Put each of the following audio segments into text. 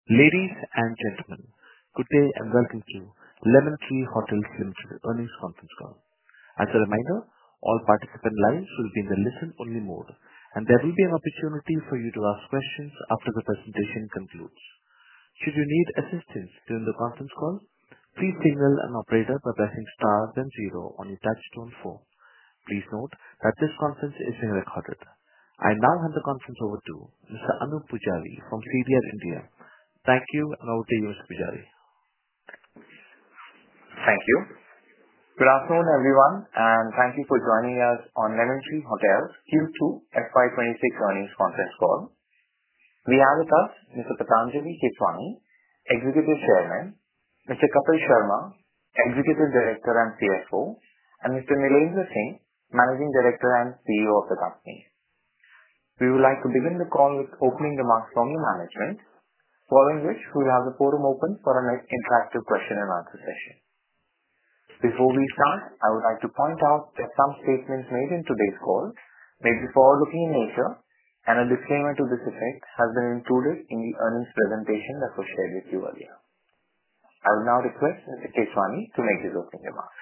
Ladies and gentlemen, good day and welcome to Lemon Tree Hotels Limited earnings conference call. As a reminder, all participant lines will be in the listen-only mode, and there will be an opportunity for you to ask questions after the presentation concludes. Should you need assistance during the conference call, please signal an operator by pressing star then zero on your touch-tone phone. Please note that this conference is being recorded. I now hand the conference over to Mr. Anup Pujari from CDR India. Thank you, and over to you, Mr. Pujari. Thank you. Good afternoon, everyone, and thank you for joining us on Lemon Tree Hotels Q2 FY26 earnings conference call. We have with us Mr. Patanjali Keswani, Executive Chairman, Mr. Kapil Sharma, Executive Director and CFO, and Mr. Nilendra Singh, Managing Director and CEO of the company. We would like to begin the call with opening remarks from the management, following which we will have the forum open for an interactive question and answer session. Before we start, I would like to point out that some statements made in today's call may be forward-looking in nature, and a disclaimer to this effect has been included in the earnings presentation that was shared with you earlier. I will now request Mr. Keswani to make his opening remarks.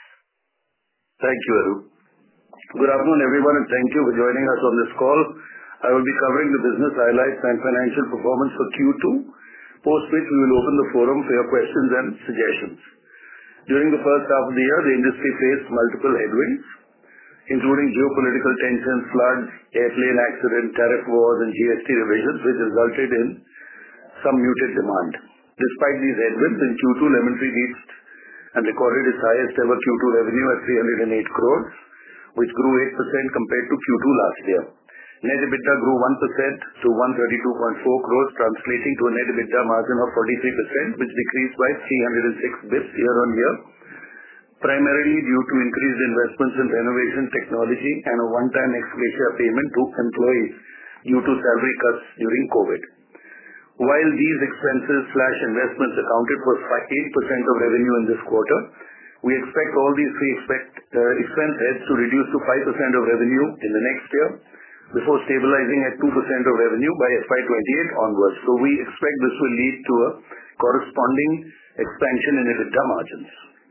Thank you, Anup. Good afternoon, everyone, and thank you for joining us on this call. I will be covering the business highlights and financial performance for Q2, post which we will open the forum for your questions and suggestions. During the first half of the year, the industry faced multiple headwinds, including geopolitical tensions, floods, airplane accidents, tariff wars, and GST revisions, which resulted in some muted demand. Despite these headwinds, in Q2, Lemon Tree reached and recorded its highest ever Q2 revenue at 308 crores, which grew 8% compared to Q2 last year. Net EBITDA grew 1% to 132.4 crores, translating to a net EBITDA margin of 43%, which decreased by 306 bps year-on-year, primarily due to increased investments in renovation technology and a one-time ex-gratia payment to employees due to salary cuts during COVID. While these expenses/investments accounted for 8% of revenue in this quarter, we expect all these three expense heads to reduce to 5% of revenue in the next year, before stabilizing at 2% of revenue by FY28 onwards. So we expect this will lead to a corresponding expansion in EBITDA margins.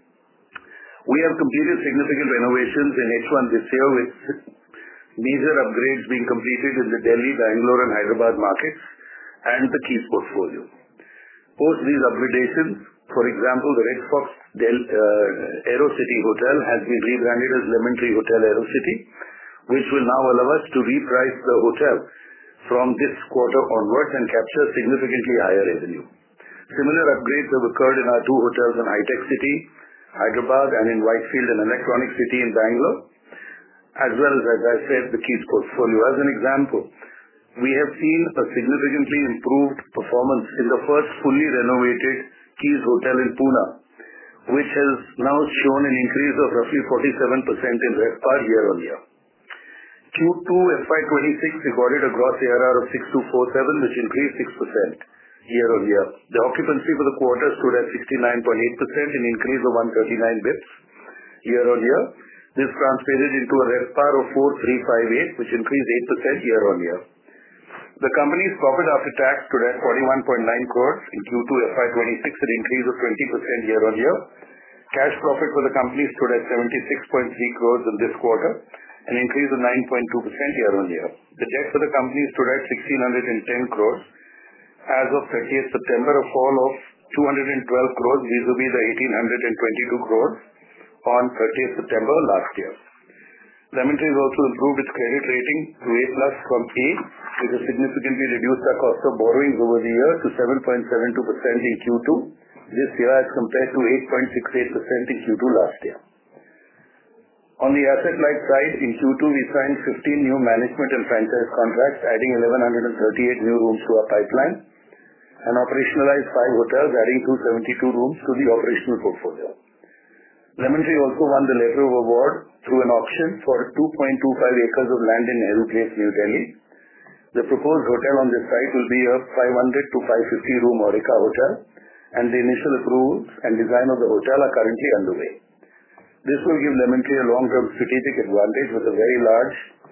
We have completed significant renovations in H1 this year, with major upgrades being completed in the Delhi, Bangalore, and Hyderabad markets and the Keys portfolio. Post these upgradations, for example, the Red Fox Aerocity Hotel has been rebranded as Lemon Tree Hotel Aerocity, which will now allow us to reprice the hotel from this quarter onwards and capture significantly higher revenue. Similar upgrades have occurred in our two hotels in Hi-Tech City, Hyderabad, and in Whitefield and Electronic City in Bangalore, as well as I said, the Keys portfolio. As an example, we have seen a significantly improved performance in the first fully renovated Keys Hotel in Pune, which has now shown an increase of roughly 47% in RevPAR year-on-year. Q2 FY26 recorded a gross ARR of 6,247, which increased 6% year-on-year. The occupancy for the quarter stood at 69.8%, an increase of 139 bps year-on-year. This translated into a RevPAR of 4,358, which increased 8% year-on-year. The company's profit after tax stood at 41.9 crores in Q2 FY26, an increase of 20% year-on-year. Cash profit for the company stood at 76.3 crores in this quarter, an increase of 9.2% year-on-year. The debt for the company stood at 1,610 crores as of 30th September, a fall of 212 crores vis-a-vis the 1,822 crores on 30th September last year. Lemon Tree has also improved its credit rating to A+ from A, which has significantly reduced our cost of borrowings over the year to 7.72% in Q2 this year as compared to 8.68% in Q2 last year. On the asset-light side, in Q2, we signed 15 new management and franchise contracts, adding 1,138 new rooms to our pipeline, and operationalized 5 hotels, adding 272 rooms to the operational portfolio. Lemon Tree also won the letter of award through an auction for 2.25 acres of land in Nehru Place, New Delhi. The proposed hotel on this site will be a 500 to 550 room Aurika hotel, and the initial approvals and design of the hotel are currently underway. This will give Lemon Tree a long-term strategic advantage with a very large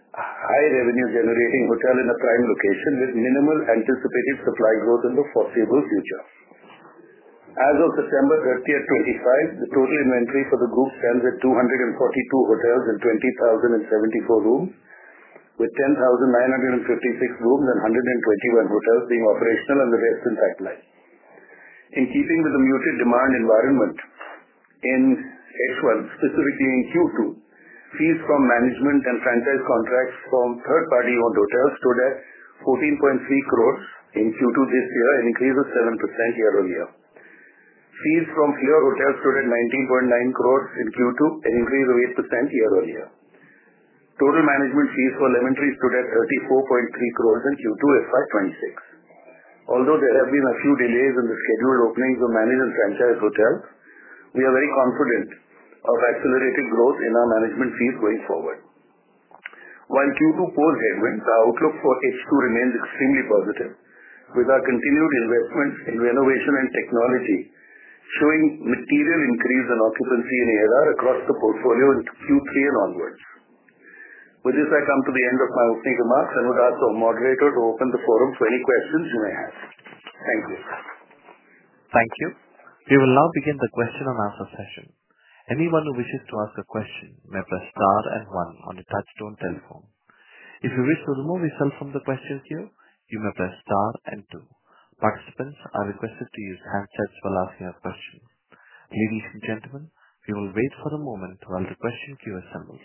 high revenue generating hotel in a prime location with minimal anticipated supply growth in the foreseeable future. As of September 30th, 2025, the total inventory for the group stands at 242 hotels and 20,074 rooms, with 10,956 rooms and 121 hotels being operational and the rest in pipeline. In keeping with the muted demand environment in H1, specifically in Q2, fees from management and franchise contracts from third-party owned hotels stood at 14.3 crores in Q2 this year, an increase of 7% year-on-year. Fees from Fleur hotels stood at 19.9 crores in Q2, an increase of 8% year-on-year. Total management fees for Lemon Tree stood at 34.3 crores in Q2 FY26. Although there have been a few delays in the scheduled openings of managed and franchise hotels, we are very confident of accelerated growth in our management fees going forward. While Q2 posed headwinds, our outlook for H2 remains extremely positive, with our continued investments in renovation and technology showing material increase in occupancy in ARR across the portfolio in Q3 and onwards. With this, I come to the end of my opening remarks and would ask our moderator to open the forum for any questions you may have. Thank you. Thank you. We will now begin the question and answer session. Anyone who wishes to ask a question may press star and one on the touchtone telephone. If you wish to remove yourself from the question queue, you may press star and two. Participants are requested to use handsets while asking a question. Ladies and gentlemen, we will wait for a moment while the question queue assembles.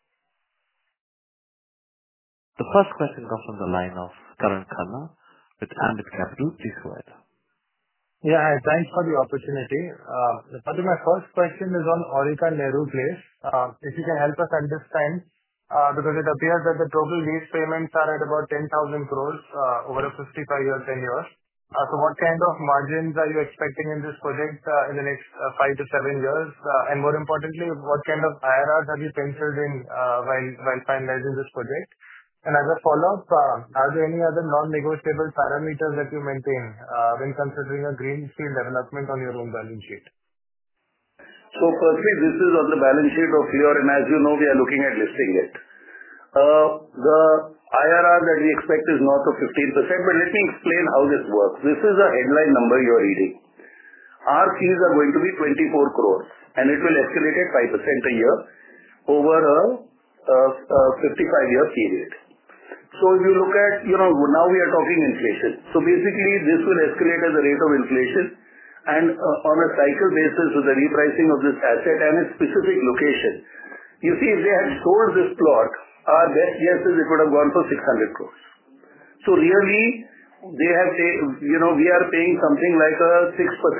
The first question comes from the line of Karan Khanna with Ambit Capital. Please go ahead. Yeah, thanks for the opportunity. My first question is on Aurika Nehru Place. If you can help us understand, because it appears that the total lease payments are at about 10,000 crores over a 55-year tenure. So what kind of margins are you expecting in this project in the next 5 to 7 years? And more importantly, what kind of IRRs have you penciled in while finalizing this project? And as a follow-up, are there any other non-negotiable parameters that you maintain when considering a greenfield development on your own balance sheet? So firstly, this is on the balance sheet of Fleur, and as you know, we are looking at listing it. The IRR that we expect is north of 15%, but let me explain how this works. This is a headline number you are reading. Our fees are going to be 24 crores, and it will escalate at 5% a year over a 55-year period. So if you look at, now we are talking inflation. So basically, this will escalate at the rate of inflation, and on a cycle basis with the repricing of this asset and its specific location. You see, if they had sold this plot, our best guess is it would have gone for 600 crores. So really, we are paying something like a 6%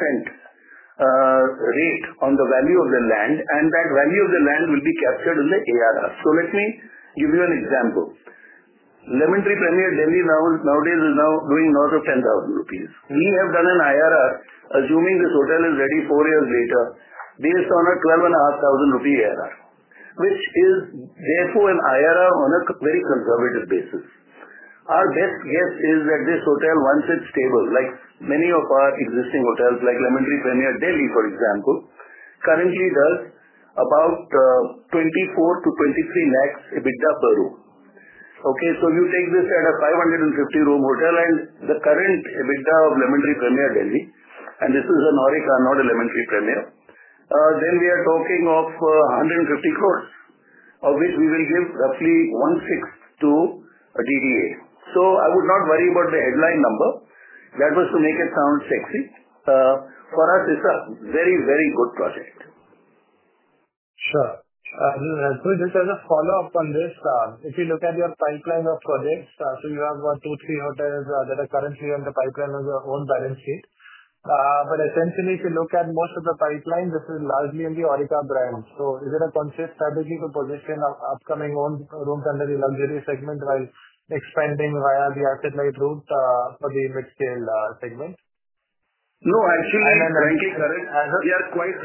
rate on the value of the land, and that value of the land will be captured in the ARR. So let me give you an example. Lemon Tree Premier Delhi nowadays is now doing north of 10,000 rupees. We have done an IRR, assuming this hotel is ready 4 years later, based on a 12,500 rupee ARR, which is therefore an IRR on a very conservative basis. Our best guess is that this hotel, once it's stable, like many of our existing hotels, like Lemon Tree Premier Delhi, for example, currently does about 24 to 23 lakhs EBITDA per room. Okay, so you take this at a 550 room hotel, and the current EBITDA of Lemon Tree Premier Delhi, and this is an Aurika, not a Lemon Tree Premier, then we are talking of 150 crores, of which we will give roughly 1/6 to a DDA. So I would not worry about the headline number. That was to make it sound sexy. For us, it's a very, very good project. Sure. So just as a follow-up on this, if you look at your pipeline of projects, so you have 2-3 hotels that are currently on the pipeline of your own balance sheet. But essentially, if you look at most of the pipeline, this is largely in the Aurika brand. So is it a conscious strategy to position upcoming owned rooms under the luxury segment while expanding via the asset-light route for the mid-scale segment? No, actually, frankly, Karan, we are quite...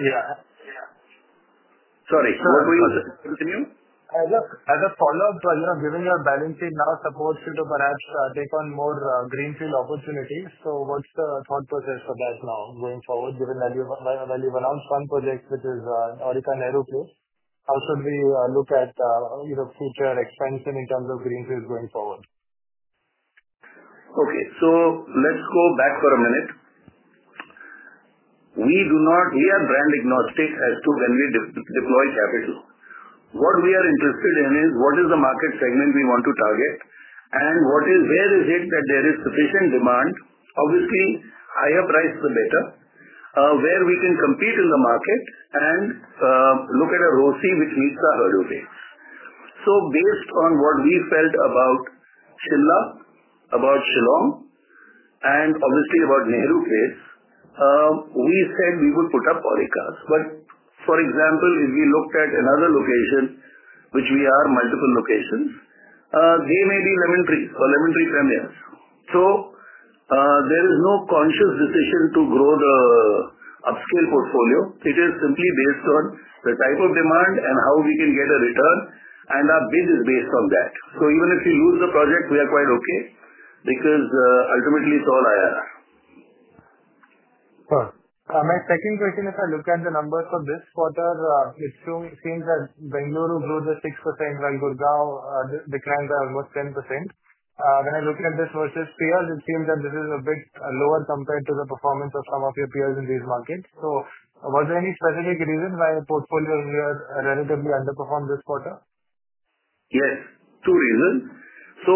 Sorry, what were you saying? Continue. As a follow-up, given your balance sheet now supports you to perhaps take on more greenfield opportunities. So what's the thought process for that now going forward, given that you've announced one project, which is Aurika Nehru Place? how should we look at future expansion in terms of greenfields going forward? Okay. So let's go back for a minute. We are brand agnostic as to when we deploy capital. What we are interested in is what is the market segment we want to target, and where is it that there is sufficient demand. Obviously, higher price the better, where we can compete in the market and look at a ROCE which meets our hurdle rates. So based on what we felt about Shimla, about Shillong, and obviously about Nehru Place, we said we would put up Aurikas. But for example, if we looked at another location, which we are multiple locations, they may be Lemon Trees or Lemon Tree Premiers. So there is no conscious decision to grow the upscale portfolio. It is simply based on the type of demand and how we can get a return, and our bid is based on that. So even if we lose the project, we are quite okay, because ultimately it's all IRR. Sure. My second question, if I look at the numbers for this quarter, it seems that Bengaluru grew just 6%, while Gurgaon declined by almost 10%. When I look at this versus peers, it seems that this is a bit lower compared to the performance of some of your peers in these markets. So was there any specific reason why portfolio here relatively underperformed this quarter? Yes, two reasons. So,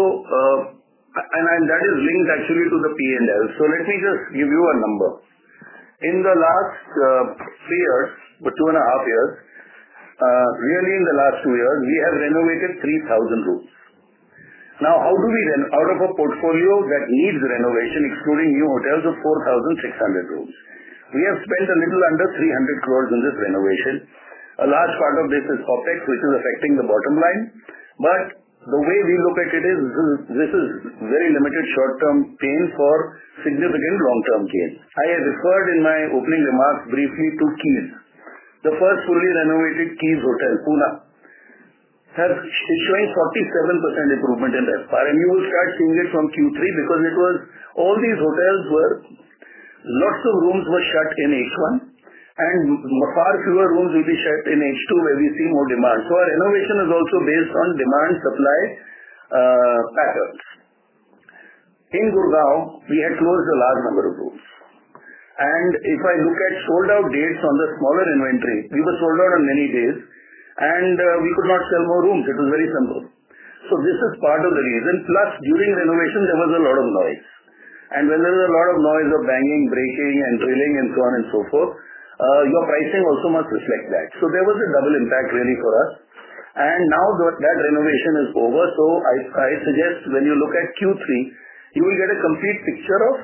and that is linked actually to the P&L. So let me just give you a number. In the last 3 years, or 2.5 years, really in the last 2 years, we have renovated 3,000 rooms. Now, how do we out of a portfolio that needs renovation, excluding new hotels of 4,600 rooms? We have spent a little under 300 crores in this renovation. A large part of this is OpEx, which is affecting the bottom line. But the way we look at it is, this is very limited short-term pain for significant long-term gain. I have referred in my opening remarks briefly to Keys. The first fully renovated Keys Hotel, Pune, is showing 47% improvement in RevPAR, and you will start seeing it from Q3, because all these hotels lots of rooms were shut in H1, and far fewer rooms will be shut in H2, where we see more demand. So our renovation is also based on demand-supply patterns. In Gurgaon, we had closed a large number of rooms. And if I look at sold-out dates on the smaller inventory, we were sold out on many days, and we could not sell more rooms. It was very simple. So this is part of the reason. Plus, during renovation, there was a lot of noise. And when there is a lot of noise of banging, breaking, and drilling, and so on and so forth, your pricing also must reflect that. So there was a double impact really for us. And now that renovation is over, so I suggest when you look at Q3, you will get a complete picture of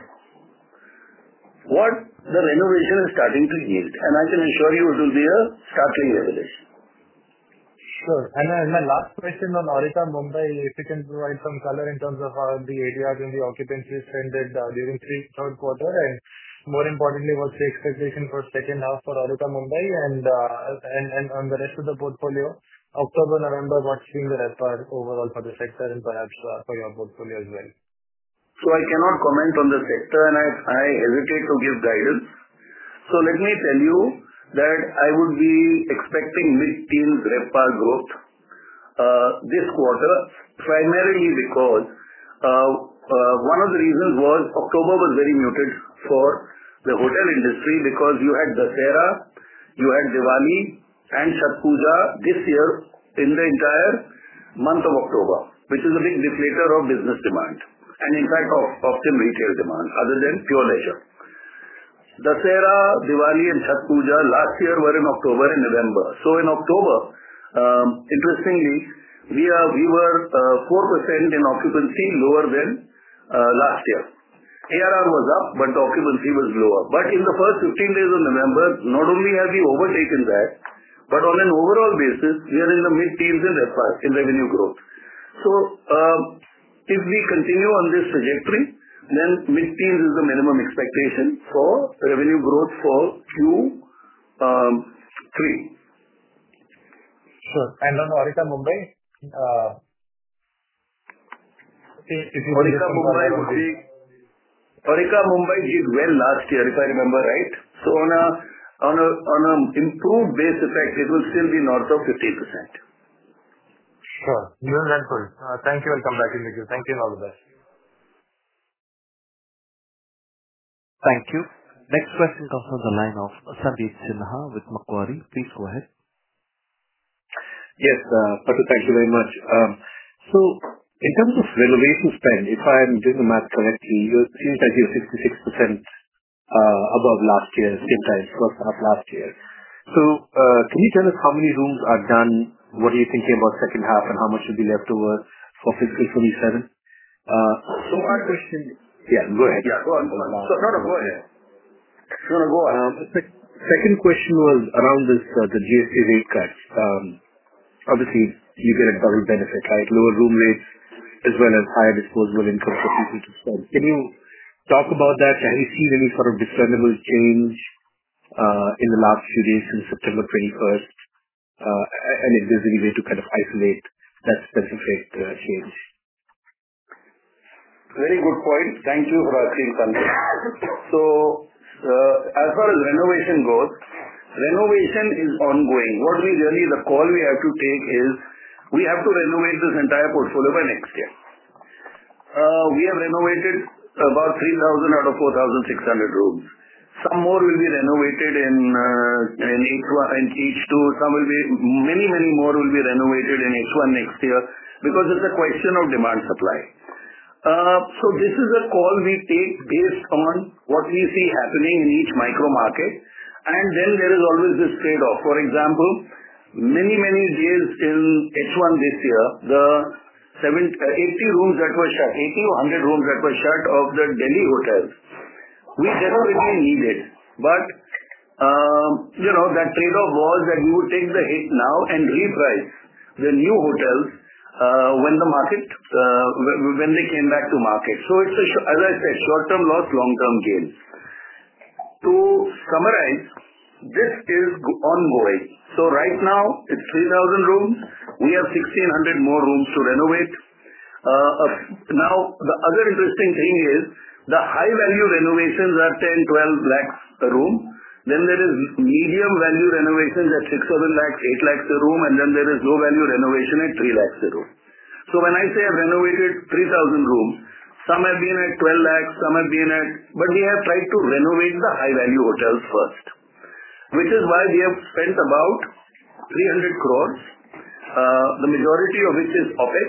what the renovation is starting to yield. And I can assure you it will be a startling revelation. Sure. And my last question on Aurika Mumbai, if you can provide some color in terms of how the ADRs and the occupancy trended during third quarter, and more importantly, what's the expectation for second half for Aurika Mumbai, and on the rest of the portfolio, October, November, what's been the RevPAR overall for the sector and perhaps for your portfolio as well? So I cannot comment on the sector, and I hesitate to give guidance. So let me tell you that I would be expecting mid-teens RevPAR growth this quarter, primarily because one of the reasons was October was very muted for the hotel industry, because you had Dussehra, you had Diwali, and Chhath Puja this year in the entire month of October, which is a big deflator of business demand, and in fact often retail demand, other than pure leisure. Dussehra, Diwali, and Chhath Puja last year were in October and November. So in October, interestingly, we were 4% in occupancy lower than last year. ARR was up, but the occupancy was lower. But in the first 15 days of November, not only have we overtaken that, but on an overall basis, we are in the mid-teens in RevPAR, in revenue growth. So if we continue on this trajectory, then mid-teens is the minimum expectation for revenue growth for Q3. Sure. And on Aurika Mumbai, Aurika Mumbai did well last year, if I remember right. So on a on an improved base effect, it will still be north of 15%. Sure. You are helpful. Thank you. I'll come back in the queue. Thank you and all the best. Thank you. Next question comes from the line of Sandeep Sinha with Macquarie. Please go ahead. Yes, Patu, thank you very much. So in terms of renovation spend, if I'm doing the math correctly, it seems like you're 66% above last year, same time, first half last year. So can you tell us how many rooms are done? What are you thinking about second half, and how much will be left over for fiscal 27? So my question... Yeah, go ahead. Yeah, go on. Go ahead. Go on. Second question was around this, the GST rate cuts. Obviously, you get a double benefit, right? Lower room rates as well as higher disposable income for people to spend. Can you talk about that? Have you seen any sort of discernible change in the last few days since September 21st? And if there's any way to kind of isolate that specific change? Very good point. Thank you for asking, Sandeep. So, as far as renovation goes, renovation is ongoing. The call we have to take is, we have to renovate this entire portfolio by next year. We have renovated about 3,000 out of 4,600 rooms. Some more will be renovated in H2. Many more will be renovated in H1 next year, because it's a question of demand supply. So this is a call we take based on what we see happening in each micro market, and then there is always this trade-off. For example, many days in H1 this year, the 80 rooms that were shut, 80 or 100 rooms that were shut of the Delhi hotels, we desperately needed. But that trade-off was that we would take the hit now and reprice the new hotels when they came back to market. So it's as I said, short-term loss, long-term gain. To summarize, this is ongoing. So right now it's 3,000 rooms. We have 1,600 more rooms to renovate. Now the other interesting thing is the high value renovations are 10-12 lakhs a room. Then there is medium value renovations at 6-7 lakhs, 8 lakhs a room, and then there is low value renovation at 3 lakhs a room. So when I say I've renovated 3,000 rooms, some have been at 12 lakhs, some have been at... But we have tried to renovate the high value hotels first, which is why we have spent about 300 crores, the majority of which is OpEx,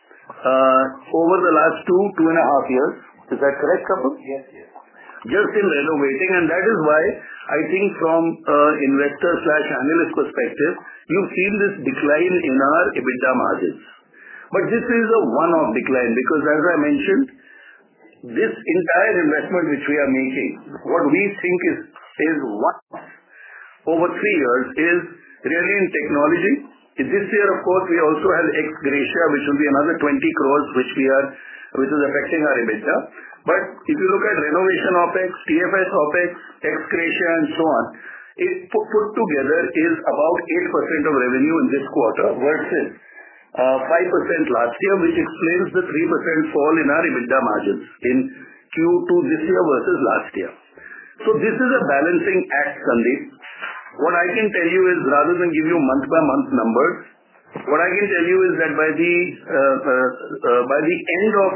over the last 2.5 years. Is that correct, Kapil? Yes. Just in renovating, and that is why I think from investor/analyst perspective, you've seen this decline in our EBITDA margins. But this is a one-off decline, because as I mentioned, this entire investment which we are making, what we think is one over 3 years, is really in technology. This year, of course, we also have ex gratia, which will be another 20 crores, which is affecting our EBITDA. But if you look at renovation OpEx, TFS OpEx, ex gratia and so on, it put together is about 8% of revenue in this quarter versus 5% last year, which explains the 3% fall in our EBITDA margins in Q2 this year versus last year. So this is a balancing act, Sandeep. What I can tell you is, rather than give you month-by-month numbers, what I can tell you is that by the end of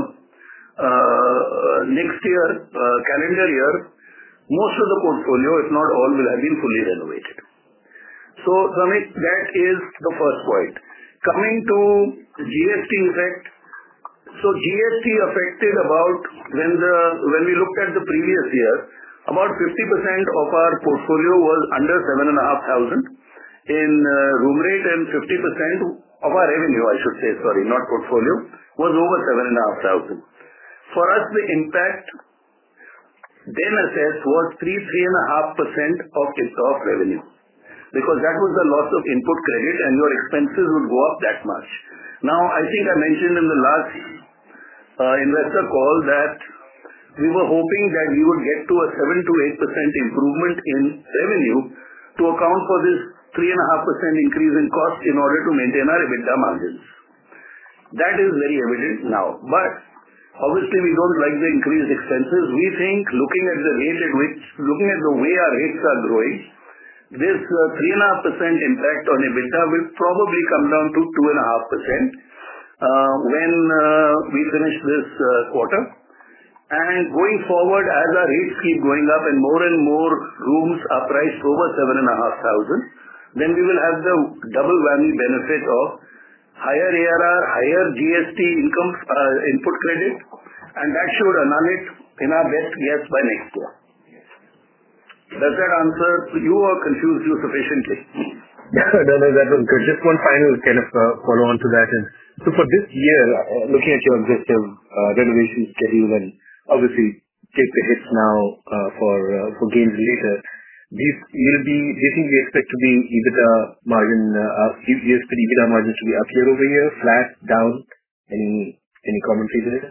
next year, calendar year, most of the portfolio, if not all, will have been fully renovated. So, Samit, that is the first point. Coming to GST effect. So GST affected about, when we looked at the previous year, about 50% of our portfolio was under 7,500 in room rate, and 50% of our revenue, I should say, sorry, not portfolio, was over 7,500. For us, the impact then assessed was 3.5% of revenue, because that was the loss of input credit and your expenses would go up that much. Now, I think I mentioned in the last investor call that we were hoping that we would get to a 7 to 8% improvement in revenue to account for this 3.5% increase in cost in order to maintain our EBITDA margins. That is very evident now. But Obviously, we don't like the increased expenses. We think looking at the way our rates are growing, this 3.5% impact on EBITDA will probably come down to 2.5% when we finish this quarter. And going forward, as our rates keep going up and more rooms are priced over 7,500, then we will have the double whammy benefit of higher ARR, higher GST income, input credit, and that should annul it in our best guess by next year. Does that answer you or confuse you sufficiently? No, that was good. Just one final kind of follow on to that. So for this year, looking at your aggressive renovation schedule and obviously take the hits now for gains later, do you think we expect to be EBITDA margin, do you expect EBITDA margins to be up year-over-year, flat, down? Any commentary there?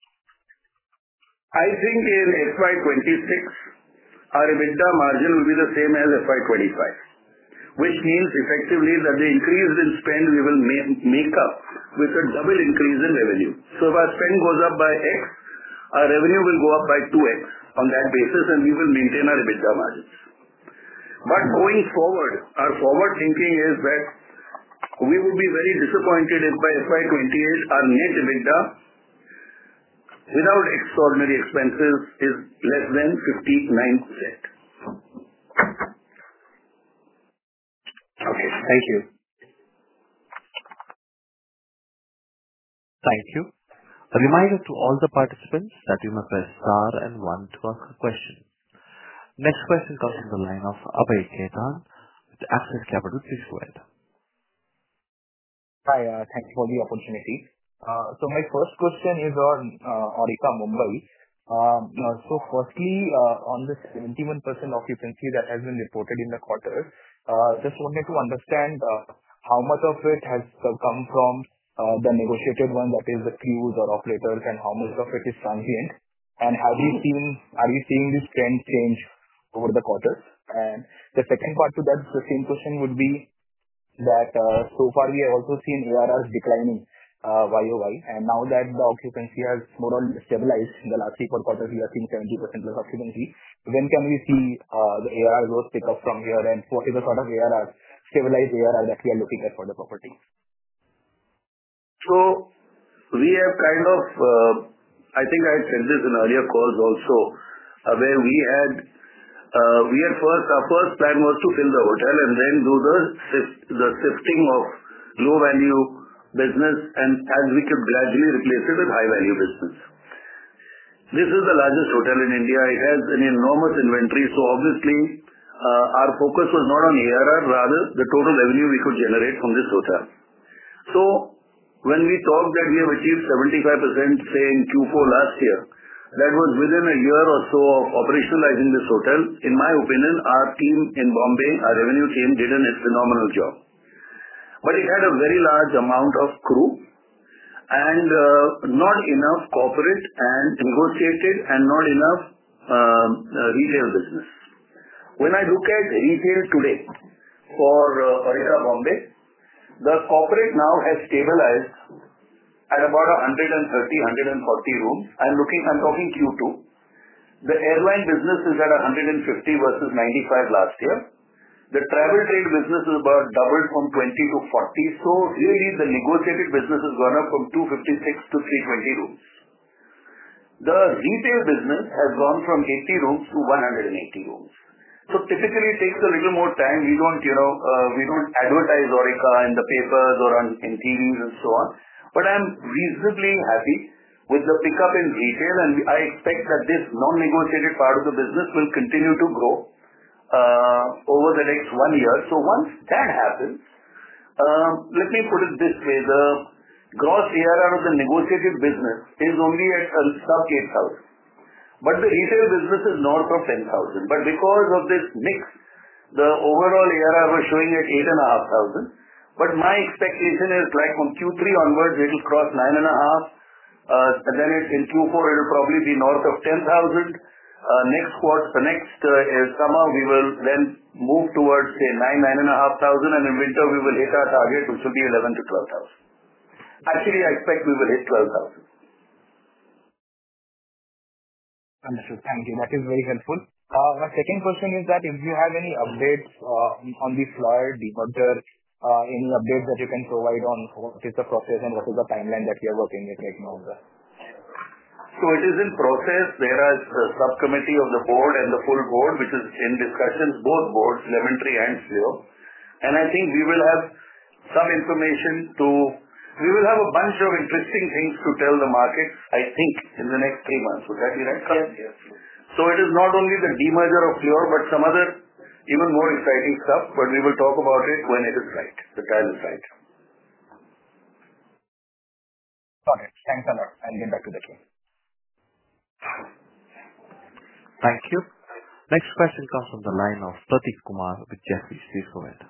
I think in FY 26, our EBITDA margin will be the same as FY 25, which means effectively that the increase in spend we will make up with a double increase in revenue. So if our spend goes up by X, our revenue will go up by 2X on that basis, and we will maintain our EBITDA margins. But going forward, our forward thinking is that we would be very disappointed if by FY 28 our net EBITDA without extraordinary expenses is less than 59%. Okay, thank you. Thank you. A reminder to all the participants that you may press star and one to ask a question. Next question comes from the line of Abhay Khaitan with Axis Capital. Please go ahead. Hi, thank you for the opportunity. So my first question is on Aurika Mumbai. So firstly, on the 71% occupancy that has been reported in the quarter, just wanted to understand how much of it has come from the negotiated one, that is the crews or operators, and how much of it is transient? And are you seeing this trend change over the quarters? And the second part to that, the same question would be that so far we have also seen ARRs declining YOY, and now that the occupancy has more or less stabilized in the last 3 quarters, we are seeing 70% plus occupancy. When can we see the ARR growth pick up from here, and what is the sort of ARR, stabilized ARR that we are looking at for the property? So we have kind of, I think I said this in earlier calls also, where our first plan was to fill the hotel and then do the sifting of low value business, and as we could gradually replace it with high value business. This is the largest hotel in India. It has an enormous inventory. So obviously, our focus was not on ARR, rather the total revenue we could generate from this hotel. So when we talked that we have achieved 75%, say in Q4 last year, that was within a year or so of operationalizing this hotel. In my opinion, our team in Bombay, our revenue team, did a phenomenal job. But it had a very large amount of crew and not enough corporate and negotiated, and not enough retail business. When I look at retail today for Aurika Bombay, the corporate now has stabilized at about 130-140 rooms. I'm talking Q2. The airline business is at 150 versus 95 last year. The travel trade business is about doubled from 20 to 40. So really the negotiated business has gone up from 256 to 320 rooms. The retail business has gone from 80 rooms to 180 rooms. So typically it takes a little more time. We don't advertise Aurika in the papers or in TVs and so on. But I'm reasonably happy with the pickup in retail, and I expect that this non-negotiated part of the business will continue to grow over the next 1 year. So once that happens, let me put it this way: the gross ARR of the negotiated business is only at sub 8,000. But the retail business is north of 10,000. But because of this mix, the overall ARR was showing at 8,500. But my expectation is like from Q3 onwards, it will cross 9,500. And then in Q4, it will probably be north of 10,000. Next summer, we will then move towards say 9,500, and in winter we will hit our target, which will be 11,000 to 12,000. Actually, I expect we will hit 12,000. Understood. Thank you. That is very helpful. My second question is that if you have any updates on the Fleur demerger, any updates that you can provide on what is the process and what is the timeline that we are working with right now? It is in process. There is a subcommittee of the board and the full board, which is in discussions, both boards, Lemon Tree and Fleur. I think we will have some information we will have a bunch of interesting things to tell the market, I think, in the next 3 months. Would that be right? Yes. It is not only the demerger of Fleur, but some other even more exciting stuff, but we will talk about it when it is right. The time is right. Got it. Thanks a lot. I'll get back to the queue. Thank you. Next question comes from the line of Prateek Kumar with Jefferies. Please go ahead.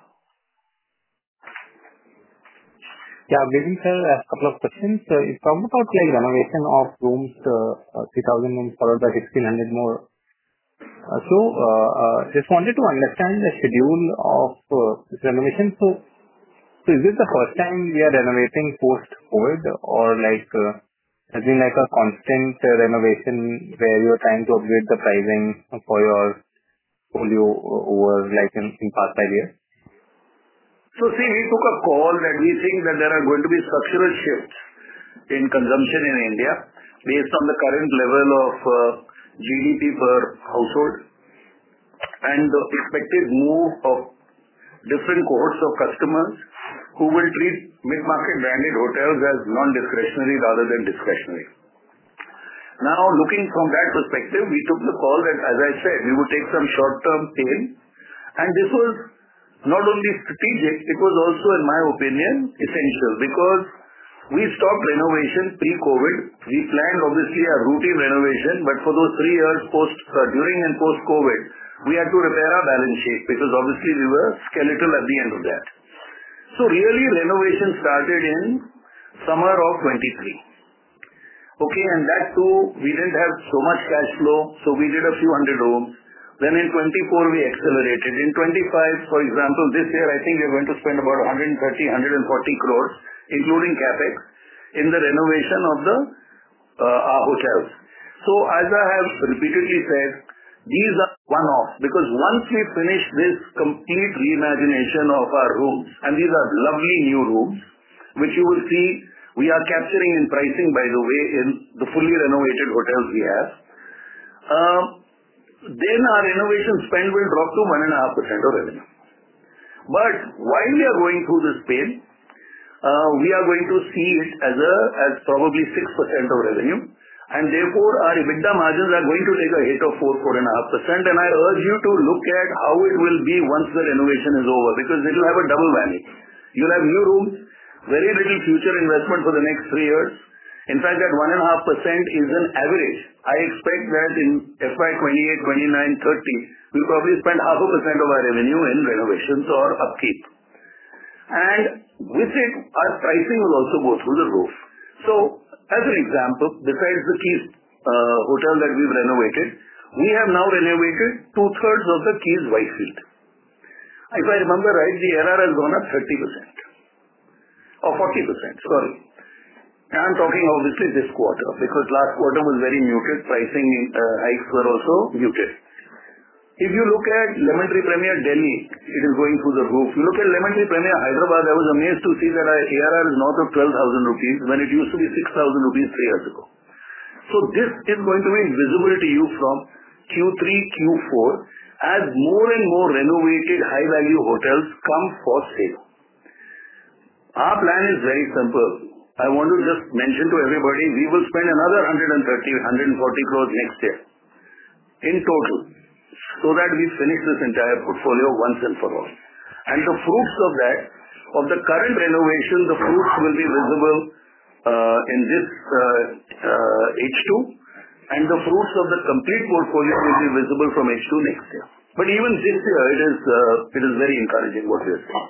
Yeah, good evening, sir. I have a couple of questions. You talked about renovation of rooms, 3,000 rooms followed by 1,600 more. Just wanted to understand the schedule of this renovation. Is this the first time we are renovating post-COVID, or has been a constant renovation where you are trying to upgrade the pricing for your portfolio over in past 5 years? We took a call that we think that there are going to be structural shifts in consumption in India based on the current level of GDP per household and the expected move of different cohorts of customers who will treat mid-market branded hotels as non-discretionary rather than discretionary. Now, looking from that perspective, we took the call that, as I said, we would take some short-term pain. This was not only strategic, it was also, in my opinion, essential because we stopped renovation pre-COVID. We planned, obviously, a routine renovation, but for those 3 years during and post-COVID, we had to repair our balance sheet because, obviously, we were skeletal at the end of that. Really, renovation started in summer of 23. Okay, and that too, we didn't have so much cash flow, so we did a few hundred rooms. Then in 24, we accelerated. In 25, for example, this year, I think we're going to spend about 130, 140 crores, including CapEx, in the renovation of our hotels. As I have repeatedly said, these are one-offs because once we finish this complete reimagination of our rooms, and these are lovely new rooms, which you will see we are capturing in pricing, by the way, in the fully renovated hotels we have, then our renovation spend will drop to 1.5% of revenue. While we are going through this pain, we are going to see it as probably 6% of revenue, and therefore our EBITDA margins are going to take a hit of 4.5%. I urge you to look at how it will be once the renovation is over because it will have a double whammy. You'll have new rooms, very little future investment for the next 3 years. In fact, that 1.5% is an average. I expect that in FY 28, 29, 30, we'll probably spend 0.5% of our revenue in renovations or upkeep. With it, our pricing will also go through the roof. As an example, besides the Keys hotel that we've renovated, we have now renovated 2/3 of the Keys Whitefield. If I remember right, the ARR has gone up 30% or 40%, sorry. I'm talking obviously this quarter because last quarter was very muted. Pricing hikes were also muted. If you look at Lemon Tree Premier Delhi, it is going through the roof. You look at Lemon Tree Premier Hyderabad, I was amazed to see that our ARR is north of 12,000 rupees when it used to be 6,000 rupees 3 years ago. This is going to be visible to you from Q3, Q4 as more and more renovated high-value hotels come for sale. Our plan is very simple. I want to just mention to everybody, we will spend another 130, 140 crores next year in total so that we finish this entire portfolio once and for all. The fruits of that, of the current renovation, the fruits will be visible in this H2, and the fruits of the complete portfolio will be visible from H2 next year. Even this year, it is very encouraging what we are seeing.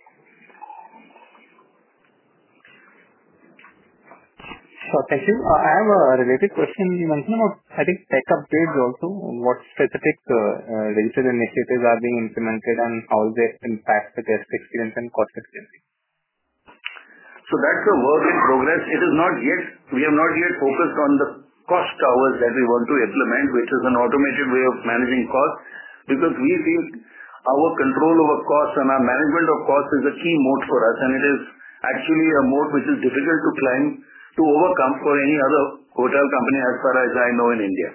Thank you. I have a related question. You mentioned about, I think, tech upgrades also. What specific digital initiatives are being implemented and how will they impact the guest experience and cost efficiency? That's a work in progress. We have not yet focused on the cost towers that we want to implement, which is an automated way of managing costs, because we feel our control over costs and our management of costs is a key moat for us, and it is actually a moat which is difficult to climb, to overcome for any other hotel company as far as I know in India.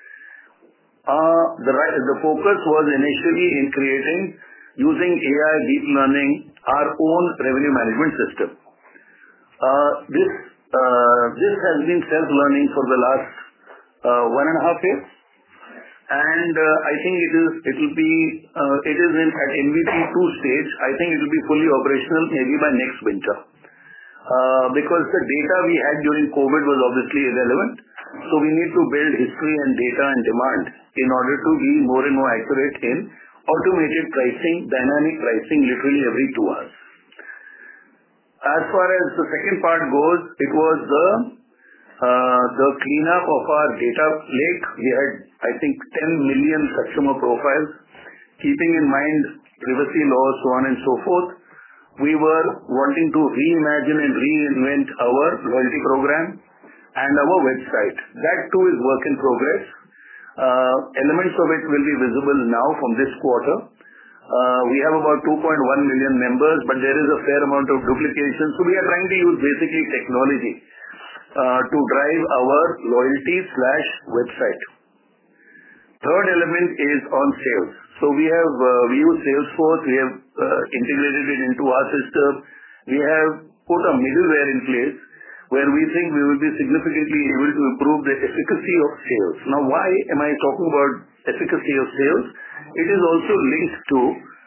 The focus was initially in creating, using AI deep learning, our own revenue management system. This has been self-learning for the last 1.5 years, and I think it is at MVP 2 stage. I think it will be fully operational maybe by next winter, because the data we had during COVID was obviously irrelevant. So we need to build history and data and demand in order to be more and more accurate in automated pricing, dynamic pricing, literally every 2 hours. As far as the second part goes, it was the cleanup of our data lake. We had, I think, 10 million customer profiles, keeping in mind privacy laws, so on and so forth. We were wanting to reimagine and reinvent our loyalty program and our website. That too is work in progress. Elements of it will be visible now from this quarter. We have about 2.1 million members, but there is a fair amount of duplication. So we are trying to use basically technology to drive our loyalty/website. Third element is on sales. So we use Salesforce. We have integrated it into our system. We have put a middleware in place where we think we will be significantly able to improve the efficacy of sales. Now, why am I talking about efficacy of sales? It is also linked to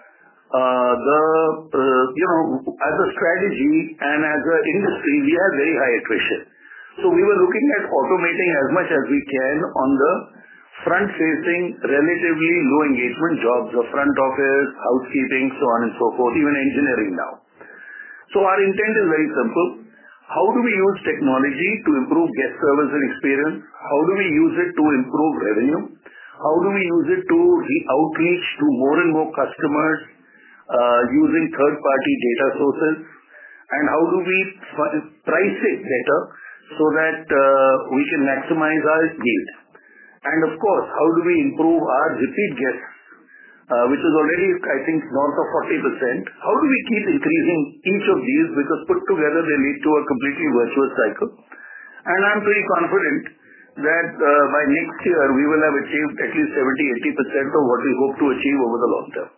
as a strategy and as an industry, we have very high attrition. So we were looking at automating as much as we can on the front-facing, relatively low engagement jobs, the front office, housekeeping, so on and so forth, even engineering now. So our intent is very simple. How do we use technology to improve guest service and experience? How do we use it to improve revenue? How do we use it to outreach to more and more customers using third-party data sources? And how do we price it better so that we can maximize our yield? And of course, how do we improve our repeat guests, which is already, I think, north of 40%? How do we keep increasing each of these? Because put together, they lead to a completely virtuous cycle. And I'm pretty confident that by next year, we will have achieved at least 70-80% of what we hope to achieve over the long term.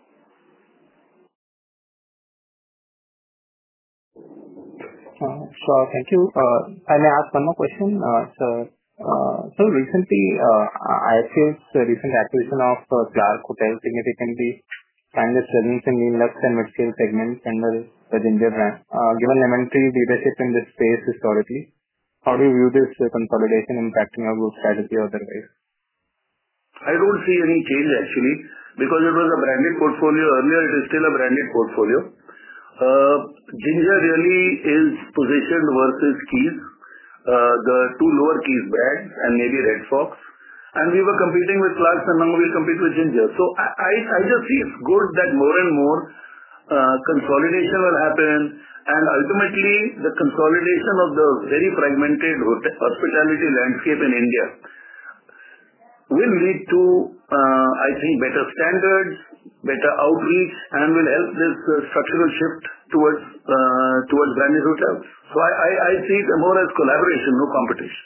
Sure. Thank you. I may ask one more question. So recently, IHG's recent acquisition of Clark Hotels significantly expanded its presence in the luxe and mid-scale segments under the Ginger brand. Given Lemon Tree's leadership in this space historically, how do you view this consolidation impacting our group strategy otherwise? I don't see any change actually, because it was a branded portfolio earlier. It is still a branded portfolio. Ginger really is positioned versus Keys, the two lower Keys brands, and maybe Red Fox. And we were competing with Clarks, and now we'll compete with Ginger. So I just see it's good that more and more consolidation will happen, and ultimately the consolidation of the very fragmented hospitality landscape in India will lead to, I think, better standards, better outreach, and will help this structural shift towards branded hotels. So I see it more as collaboration, no competition.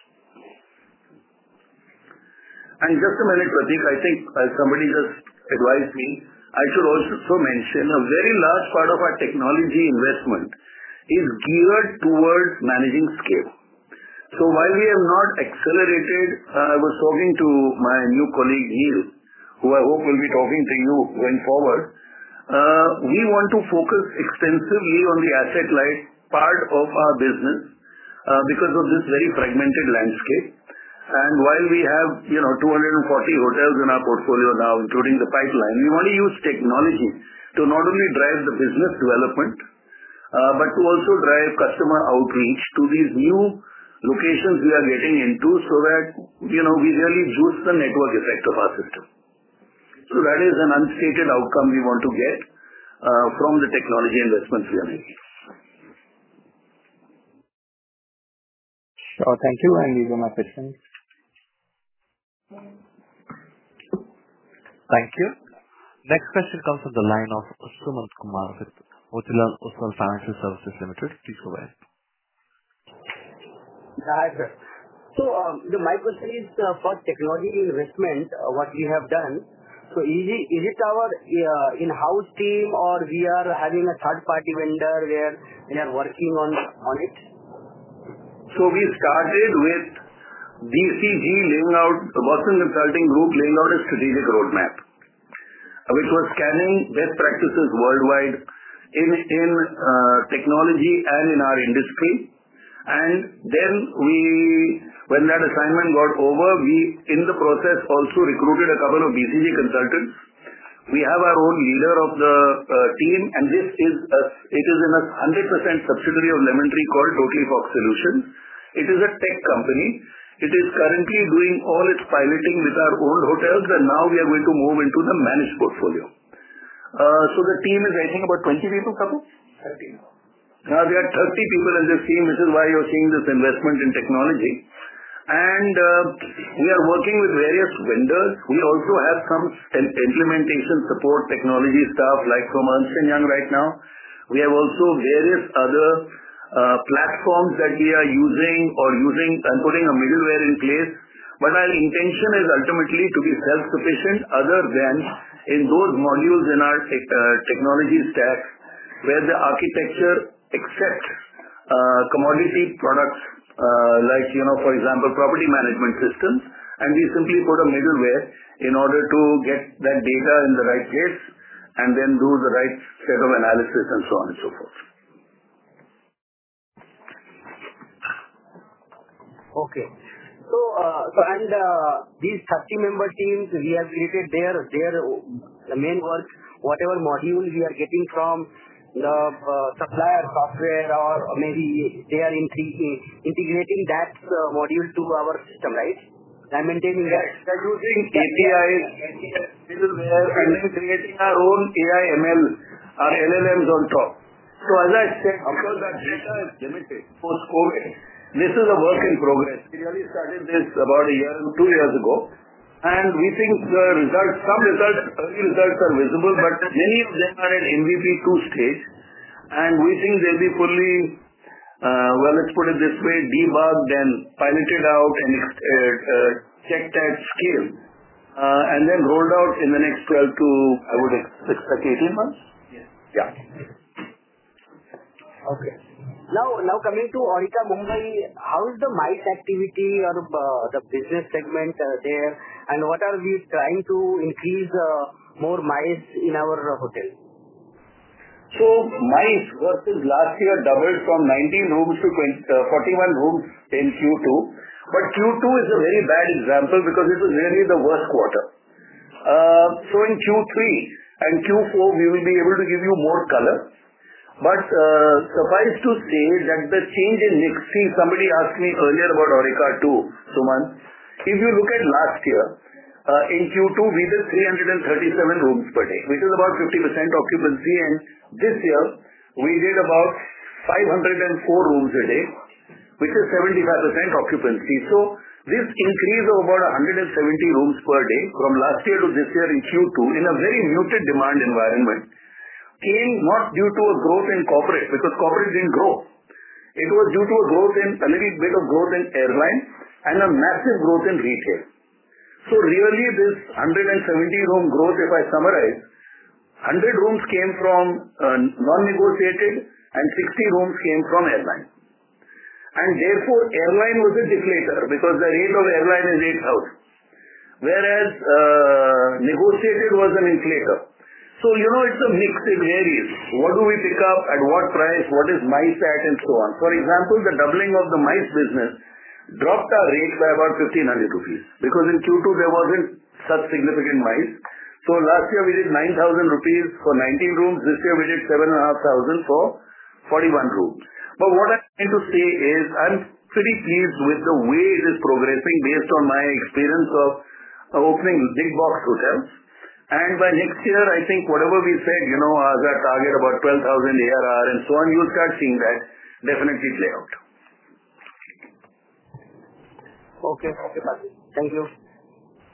And just a minute, Prateek, I think somebody just advised me, I should also mention a very large part of our technology investment is geared towards managing scale. So while we have not accelerated, I was talking to my new colleague Neil, who I hope will be talking to you going forward. We want to focus extensively on the asset-light part of our business because of this very fragmented landscape. And while we have 240 hotels in our portfolio now, including the pipeline, we want to use technology to not only drive the business development, but to also drive customer outreach to these new locations we are getting into, so that we really juice the network effect of our system. So that is an unstated outcome we want to get from the technology investments we are making. Sure. Thank you. And these are my questions. Thank you. Next question comes from the line of Sumant Kumar with Motilal Oswal Financial Services Limited. Please go ahead. Hi, sir. My question is for technology investment, what we have done. Is it our in-house team or we are having a third-party vendor where we are working on it? We started with BCG laying out, Boston Consulting Group laying out a strategic roadmap, which was scanning best practices worldwide in technology and in our industry. Then when that assignment got over, we in the process also recruited a couple of BCG consultants. We have our own leader of the team, and it is in a 100% subsidiary of Lemon Tree called Totally Fox Solutions. It is a tech company. It is currently doing all its piloting with our own hotels, and now we are going to move into the managed portfolio. The team is, I think, about 20 people, Kapil? 30. Now we are 30 people in this team, which is why you're seeing this investment in technology. We are working with various vendors. We also have some implementation support technology staff, like from Ernst & Young right now. We have also various other platforms that we are using and putting a middleware in place. But our intention is ultimately to be self-sufficient other than in those modules in our technology stack where the architecture accepts commodity products like, for example, property management systems. And we simply put a middleware in order to get that data in the right place and then do the right set of analysis and so on and so forth. Okay. These 30-member teams, we have created the main work, whatever module we are getting from the supplier software, or maybe they are integrating that module to our system, right? And maintaining that. We are using APIs, middleware, and then creating our own AI ML, our LLMs on top. As I said, because that data is limited post-COVID, this is a work in progress. We really started this about 2 years ago. And we think early results are visible, but many of them are at MVP 2 stage. And we think they'll be fully, let's put it this way, debugged and piloted out and checked at scale. And then rolled out in the next 12 to, I would expect, 18 months. Yes. Yeah. Okay. Now coming to Aurika Mumbai, how is the MICE activity or the business segment there, and what are we trying to increase more MICE in our hotel? MICE versus last year doubled from 19 rooms to 41 rooms in Q2. But Q2 is a very bad example because it was really the worst quarter. In Q3 and Q4, we will be able to give you more color. But suffice to say that the change in mix, somebody asked me earlier about Aurika too, Sumant. If you look at last year, in Q2, we did 337 rooms per day, which is about 50% occupancy. And this year, we did about 504 rooms a day, which is 75% occupancy. This increase of about 170 rooms per day from last year to this year in Q2 in a very muted demand environment came not due to a growth in corporate, because corporate didn't grow. It was due to a little bit of growth in airline and a massive growth in retail. Really this 170 room growth, if I summarize, 100 rooms came from non-negotiated and 60 rooms came from airline. And therefore airline was a deflator because the rate of airline is 8,000. Whereas negotiated was an inflator. It's a mix, it varies. What do we pick up, at what price, what is MICE at, and so on. For example, the doubling of the MICE business dropped our rate by about 1,500 rupees because in Q2 there wasn't such significant MICE. Last year we did 9,000 rupees for 19 rooms. This year we did 7,500 for 41 rooms. But what I'm trying to say is I'm pretty pleased with the way it is progressing based on my experience of opening big box hotels. And by next year, I think whatever we said, as our target about 12,000 ARR and so on, you'll start seeing that definitely play out. Okay. Thank you.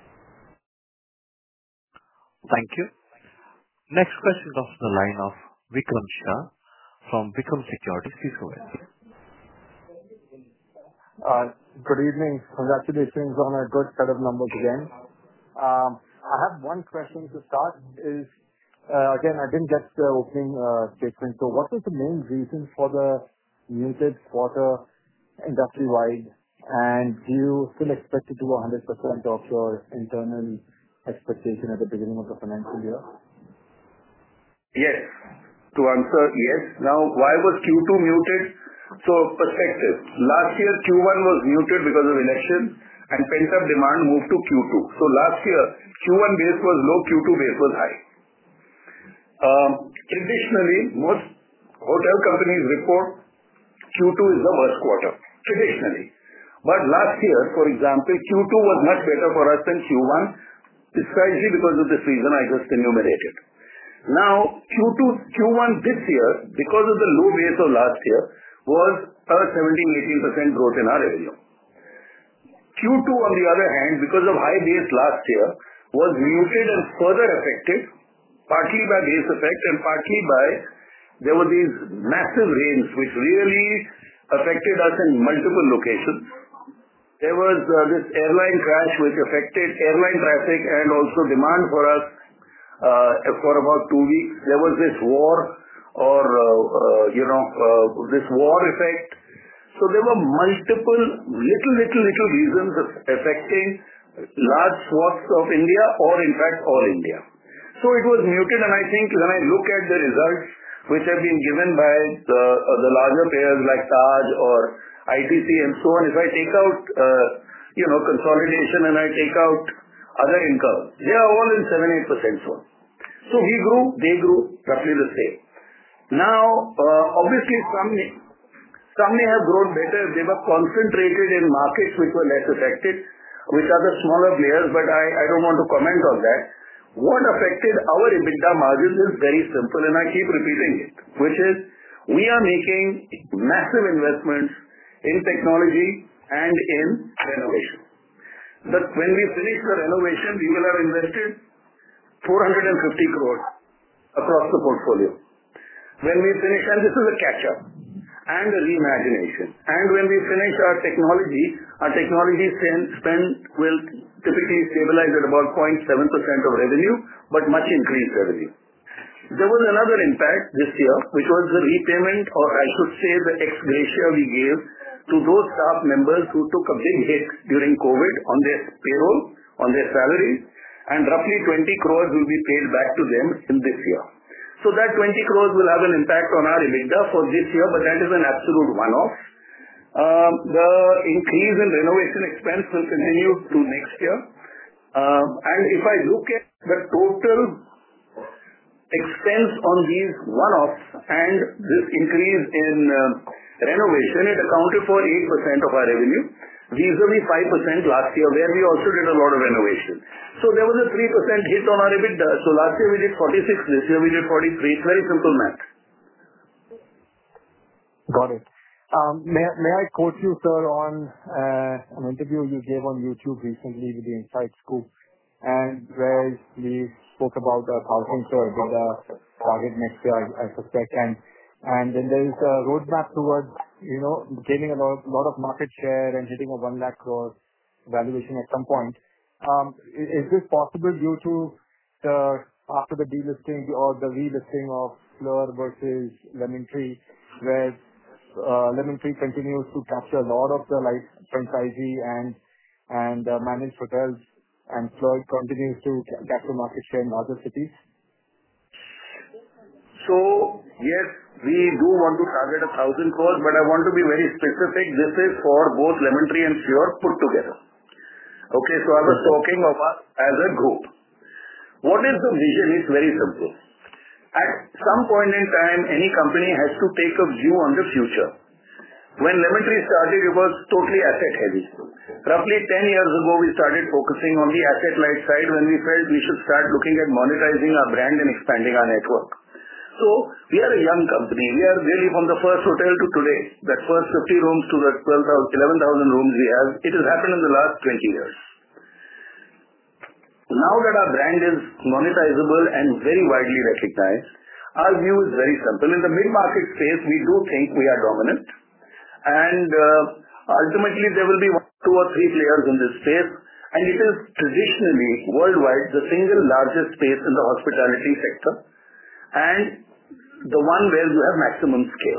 Thank you. Next question comes from the line of Vikram Shah from Vikram Securities. Please go ahead. Good evening. Congratulations on a good set of numbers again. I have one question to start. Again, I didn't get the opening statement. So what was the main reason for the muted quarter industry-wide? And do you still expect to do 100% of your internal expectation at the beginning of the financial year? Yes. To answer, yes. Now, why was Q2 muted? So, perspective. Last year, Q1 was muted because of elections and pent-up demand moved to Q2. So, last year, Q1 base was low, Q2 base was high. Traditionally, most hotel companies report Q2 is the worst quarter. Traditionally. But last year, for example, Q2 was much better for us than Q1, precisely because of this reason I just enumerated. Now, Q1 this year, because of the low base of last year, was a 17-18% growth in our revenue. Q2, on the other hand, because of high base last year, was muted and further affected, partly by base effect and partly by there were these massive rains which really affected us in multiple locations. There was this airline crash which affected airline traffic and also demand for us for about 2 weeks. There was this war this war effect. So there were multiple little reasons affecting large swaths of India or in fact all India. So it was muted, and I think when I look at the results which have been given by the larger players like Taj or ITC and so on, if I take out consolidation and I take out other income, they are all in 7-8% zone. So we grew, they grew roughly the same. Now, obviously some may have grown better if they were concentrated in markets which were less affected, which are the smaller players, but I don't want to comment on that. What affected our EBITDA margins is very simple, and I keep repeating it, which is we are making massive investments in technology and in renovation. But when we finish the renovation, we will have invested 450 crores across the portfolio. When we finish, and this is a catch-up and a reimagination. And when we finish our technology spend will typically stabilize at about 0.7% of revenue, but much increased revenue. There was another impact this year, which was the repayment, or I should say the ex gratia we gave to those staff members who took a big hit during COVID on their payroll, on their salaries, and roughly 20 crores will be paid back to them in this year. So that 20 crores will have an impact on our EBITDA for this year, but that is an absolute one-off. The increase in renovation expense will continue to next year. And if I look at the total expense on these one-offs and this increase in renovation, it accounted for 8% of our revenue, vis-a-vis 5% last year, where we also did a lot of renovation. So there was a 3% hit on our EBITDA. So last year we did 46, this year we did 43. It's very simple math. Got it. May I quote you, sir, on an interview you gave on YouTube recently with the Inside Scoop, and where we spoke about the 1,000 crore EBITDA target next year, I suspect, and then there is a roadmap towards gaining a lot of market share and hitting a 1 lakh crore valuation at some point. Is this possible due to after the delisting or the relisting of Fleur versus Lemon Tree, where Lemon Tree continues to capture a lot of the franchisee and managed hotels, and Fleur continues to capture market share in other cities? So yes, we do want to target 1,000 crores, but I want to be very specific. This is for both Lemon Tree and Fleur put together. Okay, so I was talking of us as a group. What is the vision? It's very simple. At some point in time, any company has to take a view on the future. When Lemon Tree started, it was totally asset heavy. Roughly 10 years ago, we started focusing on the asset light side when we felt we should start looking at monetizing our brand and expanding our network. So we are a young company. We are really from the first hotel to today, that first 50 rooms to the 11,000 rooms we have, it has happened in the last 20 years. Now that our brand is monetizable and very widely recognized, our view is very simple. In the mid-market space, we do think we are dominant, and ultimately there will be two or three players in this space, and it is traditionally worldwide the single largest space in the hospitality sector and the one where you have maximum scale.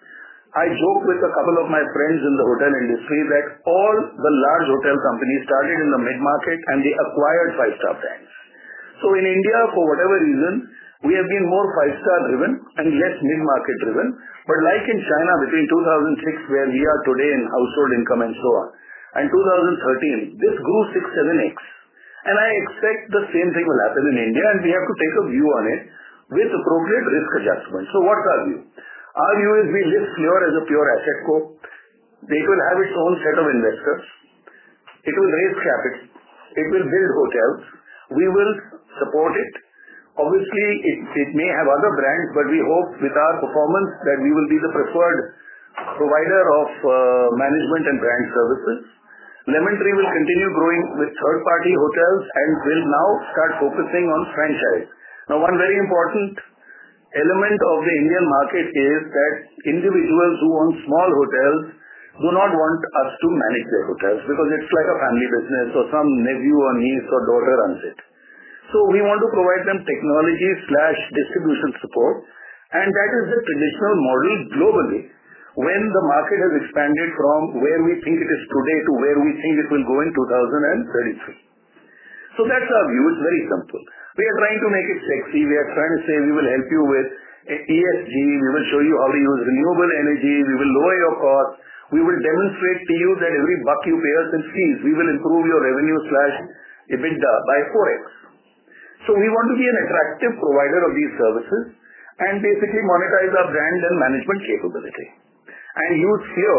I joke with a couple of my friends in the hotel industry that all the large hotel companies started in the mid-market and they acquired five-star brands. So in India, for whatever reason, we have been more five-star driven and less mid-market driven. But like in China between 2006, where we are today in household income and so on, and 2013, this grew 6-7x. And I expect the same thing will happen in India, and we have to take a view on it with appropriate risk adjustment. So what's our view? Our view is we list Fleur as a pure asset co. It will have its own set of investors. It will raise capital. It will build hotels. We will support it. Obviously, it may have other brands, but we hope with our performance that we will be the preferred provider of management and brand services. Lemon Tree will continue growing with third-party hotels and will now start focusing on franchise. Now, one very important element of the Indian market is that individuals who own small hotels do not want us to manage their hotels because it's like a family business or some nephew or niece or daughter runs it. So we want to provide them technology/distribution support, and that is the traditional model globally when the market has expanded from where we think it is today to where we think it will go in 2033. So that's our view. It's very simple. We are trying to make it sexy. We are trying to say we will help you with ESG. We will show you how to use renewable energy. We will lower your costs. We will demonstrate to you that every buck you pay us in fees, we will improve your revenue/EBITDA by 4x. So we want to be an attractive provider of these services and basically monetize our brand and management capability and use Fleur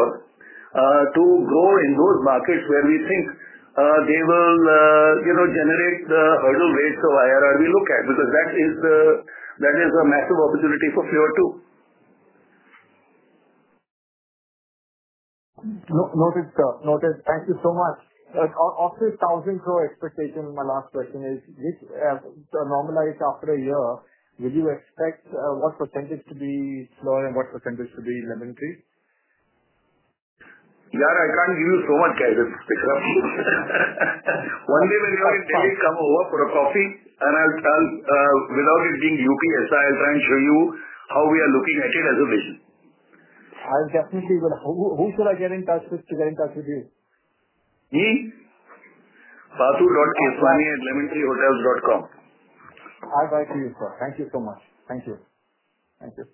to grow in those markets where we think they will generate the hurdle rates of IRR we look at, because that is a massive opportunity for Fleur too. Noted, sir. Noted. Thank you so much. Of this 1,000 crore expectation, my last question is, which normalized after a year, will you expect what percentage to be Fleur and what percentage to be Lemon Tree? Yeah, I can't give you so much guidance, Vikram. One day when you are in Delhi, come over for a coffee, and I'll without it being UPSI, I'll try and show you how we are looking at it as a vision. I definitely will. Who should I get in touch with to get in touch with you? Me? Patu.keswani@lemontreehotels.com. I'll write to you, sir. Thank you so much. Thank you. Thank you.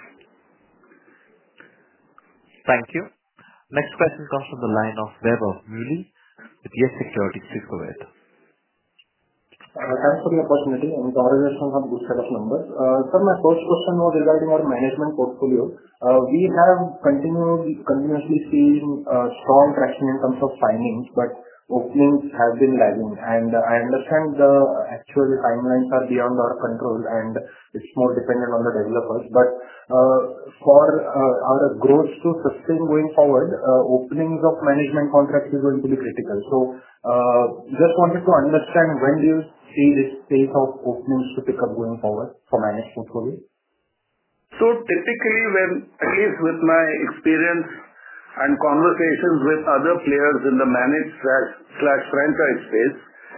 Thank you. Next question comes from the line of Vaibhav Muley with Yes Securities. Please go ahead. Thanks for the opportunity and congratulations on good set of numbers. Sir, my first question was regarding our management portfolio. We have continuously seen strong traction in terms of signings, but openings have been lagging. And I understand the actual timelines are beyond our control and it's more dependent on the developers. But for our growth to sustain going forward, openings of management contracts is going to be critical. So just wanted to understand, when do you see this pace of openings to pick up going forward for managed portfolio? So typically, when, at least with my experience and conversations with other players in the managed/franchise space,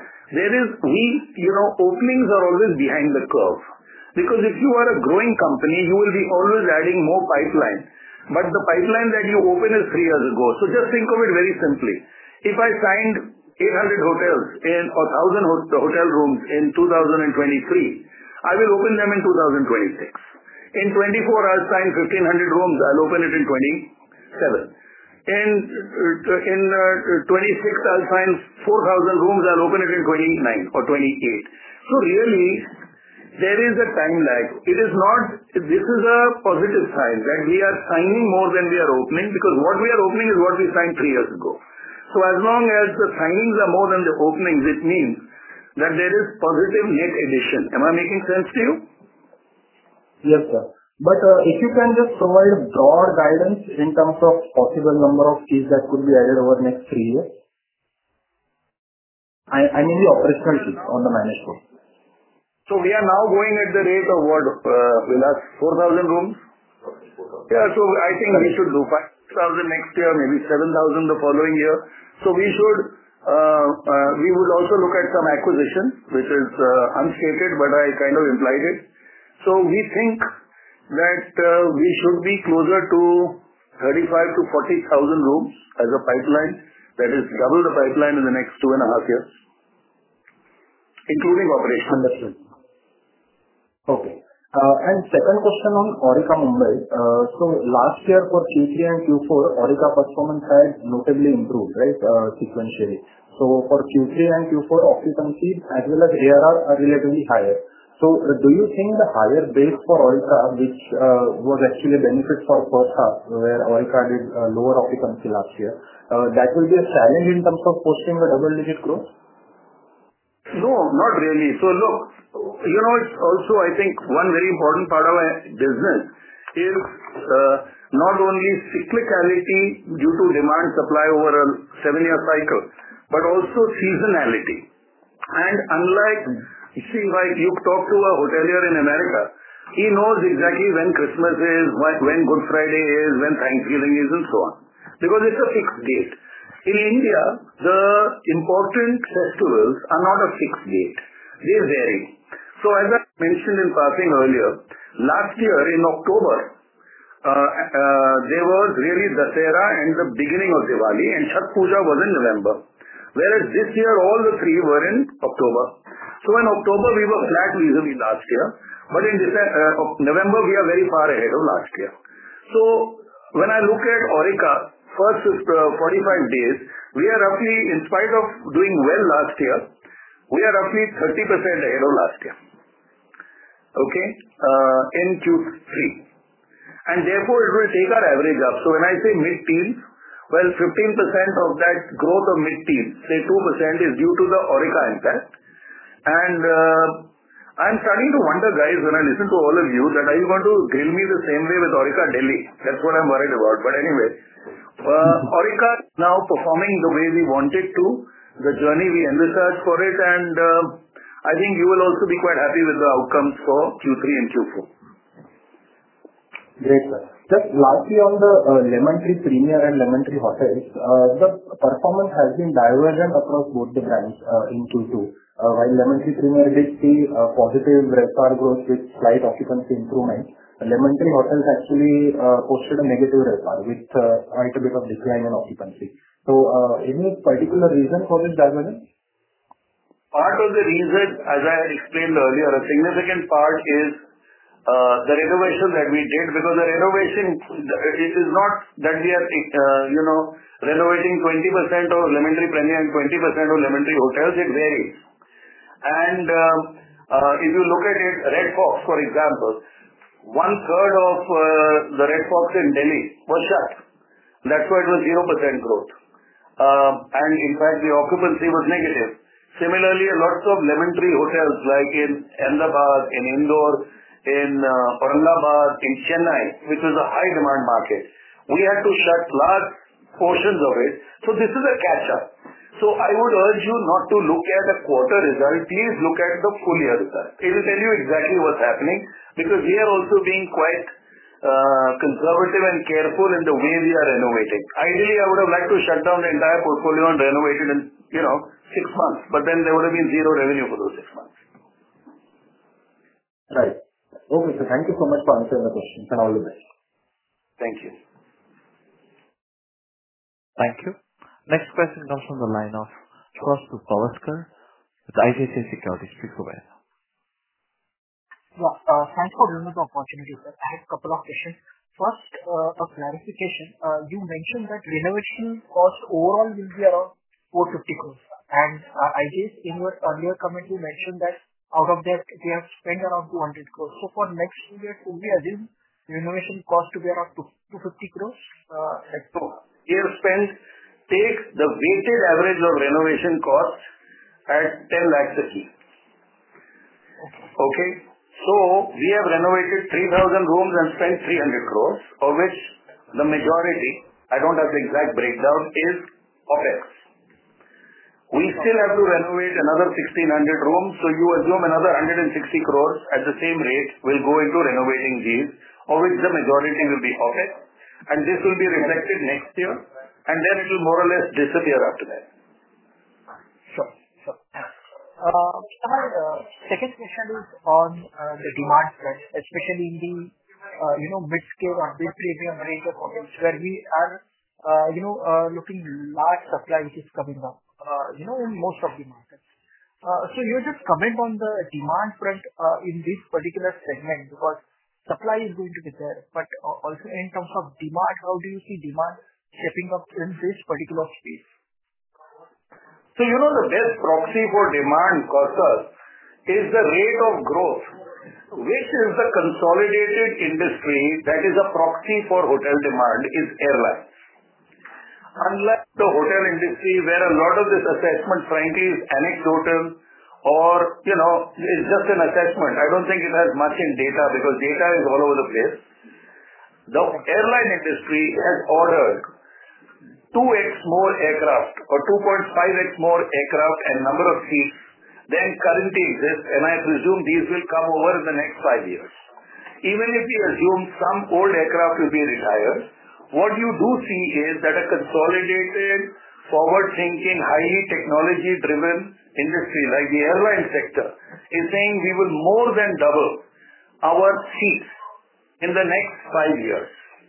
openings are always behind the curve. Because if you are a growing company, you will be always adding more pipeline. But the pipeline that you open is 3 years ago. So just think of it very simply. If I signed 800 hotels or 1,000 hotel rooms in 2023, I will open them in 2026. In 24, I'll sign 1,500 rooms. I'll open it in 27. In 26, I'll sign 4,000 rooms. I'll open it in 29 or 28. So really, there is a time lag. This is a positive sign that we are signing more than we are opening, because what we are opening is what we signed 3 years ago. So as long as the signings are more than the openings, it means that there is positive net addition. Am I making sense to you? Yes, sir. But if you can just provide broad guidance in terms of possible number of keys that could be added over the next 3 years. I mean the operational fees on the managed floor. We are now going at the rate of what, Vilas? 4,000 rooms? Yeah. I think we should do 5,000 next year, maybe 7,000 the following year. We would also look at some acquisitions, which is unstated, but I kind of implied it. We think that we should be closer to 35,000 to 40,000 rooms as a pipeline. That is double the pipeline in the next 2.5 years, including operations. Understood. Okay. Second question on Aurika Mumbai. Last year for Q3 and Q4, Aurika performance had notably improved, right, sequentially. For Q3 and Q4, occupancy as well as ARR are relatively higher. Do you think the higher base for Aurika, which was actually a benefit for first half, where Aurika did lower occupancy last year, that will be a challenge in terms of posting a double-digit growth? No, not really. Look, it's also, I think, one very important part of our business is not only cyclicality due to demand supply over a 7-year cycle, but also seasonality. Unlike, like you talk to a hotelier in America, he knows exactly when Christmas is, when Good Friday is, when Thanksgiving is, and so on, because it's a fixed date. In India, the important festivals are not a fixed date. They vary. As I mentioned in passing earlier, last year in October, there was really Dussehra and the beginning of Diwali, and Chhath Puja was in November. Whereas this year, all the three were in October. In October, we were flat vis-a-vis last year, but in November, we are very far ahead of last year. When I look at Aurika, first 45 days, we are roughly, in spite of doing well last year, we are roughly 30% ahead of last year. Okay? In Q3. Therefore, it will take our average up. When I say mid-teens, 15% of that growth of mid-teens, say 2%, is due to the Aurika impact. I'm starting to wonder, guys, when I listen to all of you, that are you going to grill me the same way with Aurika Delhi? That's what I'm worried about. Anyway, Aurika is now performing the way we want it to, the journey we envisaged for it, and I think you will also be quite happy with the outcomes for Q3 and Q4. Great, sir. Just lastly on the Lemon Tree Premier and Lemon Tree Hotels, the performance has been divergent across both the brands in Q2. While Lemon Tree Premier did see positive RevPAR growth with slight occupancy improvement, Lemon Tree Hotels actually posted a negative RevPAR with quite a bit of decline in occupancy. Any particular reason for this divergence? Part of the reason, as I had explained earlier, a significant part is the renovation that we did, because the renovation, it is not that we are renovating 20% of Lemon Tree Premier and 20% of Lemon Tree Hotels. It varies. If you look at it, Red Fox, for example, 1/3 of the Red Fox in Delhi was shut. That's why it was 0% growth. In fact, the occupancy was negative. Similarly, lots of Lemon Tree Hotels, like in Ahmedabad, in Indore, in Aurangabad, in Chennai, which is a high demand market, we had to shut large portions of it. This is a catch-up. I would urge you not to look at a quarter result. Please look at the full year result. It will tell you exactly what's happening, because we are also being quite conservative and careful in the way we are renovating. Ideally, I would have liked to shut down the entire portfolio and renovate it in 6 months, but then there would have been zero revenue for those 6 months. Right. Okay, sir. Thank you so much for answering the questions, and all the best. Thank you. Thank you. Next question comes from the line of Kaustubh Pawaskar with ICICI Securities. Please go ahead. Thanks for giving me the opportunity, sir. I have a couple of questions. First, a clarification. You mentioned that renovation cost overall will be around 450 crores. I guess in your earlier comment, you mentioned that out of that, we have spent around 200 crores. For next year, should we assume renovation cost to be around 250 crores? We have spent, take the weighted average of renovation costs at 10 lakhs a key. Okay? We have renovated 3,000 rooms and spent 300 crores, of which the majority, I don't have the exact breakdown, is OpEx. We still have to renovate another 1,600 rooms. So you assume another 160 crores at the same rate will go into renovating these, of which the majority will be OpEx. And this will be reflected next year. And then it will more or less disappear after that. Sure. My second question is on the demand front, especially in the mid-scale or mid-premium range of hotels where we are looking large supply which is coming up, in most of the markets. So you just comment on the demand front in this particular segment because supply is going to be there, but also in terms of demand, how do you see demand shaping up in this particular space? So the best proxy for demand, Kaustubh, is the rate of growth, which is the consolidated industry that is a proxy for hotel demand, is airlines. Unlike the hotel industry, where a lot of this assessment, frankly, is anecdotal or, is just an assessment. I don't think it has much in data because data is all over the place. The airline industry has ordered 2x more aircraft or 2.5x more aircraft and number of seats than currently exist, and I presume these will come over in the next 5 years. Even if we assume some old aircraft will be retired, what you do see is that a consolidated, forward-thinking, highly technology-driven industry like the airline sector is saying we will more than double our seats in the next 5 years.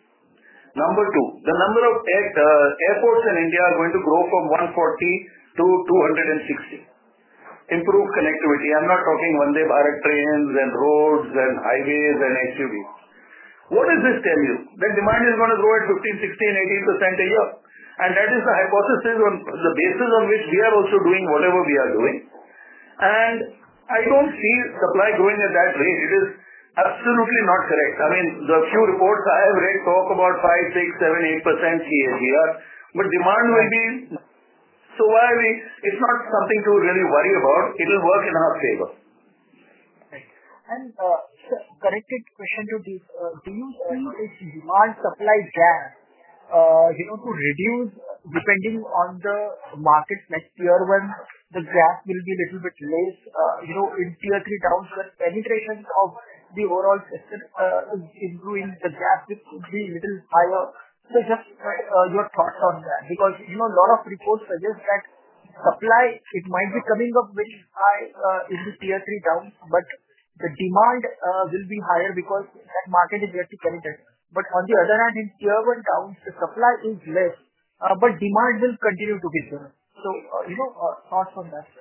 Number two, the number of airports in India are going to grow from 140 to 260. Improve connectivity. I'm not talking Vande Bharat trains and roads and highways and SUVs. What does this tell you? That demand is going to grow at 15, 16, 18% a year. And that is the hypothesis on the basis on which we are also doing whatever we are doing. And I don't see supply growing at that rate. It is absolutely not correct. I mean, the few reports I have read talk about 5, 6, 7, 8% CAGR, but demand will be. So why are we? It's not something to really worry about. It will work in our favor. Right. And corrected question to this: do you see this demand-supply gap, to reduce depending on the markets like tier 1, the gap will be a little bit less. In tier 3 towns, the penetration of the overall sector is improving, the gap will be a little higher. So just your thoughts on that, because a lot of reports suggest that supply, it might be coming up very high in the tier 3 towns, but the demand will be higher because that market is yet to penetrate. But on the other hand, in tier 1 towns, the supply is less, but demand will continue to be there. So, thoughts on that?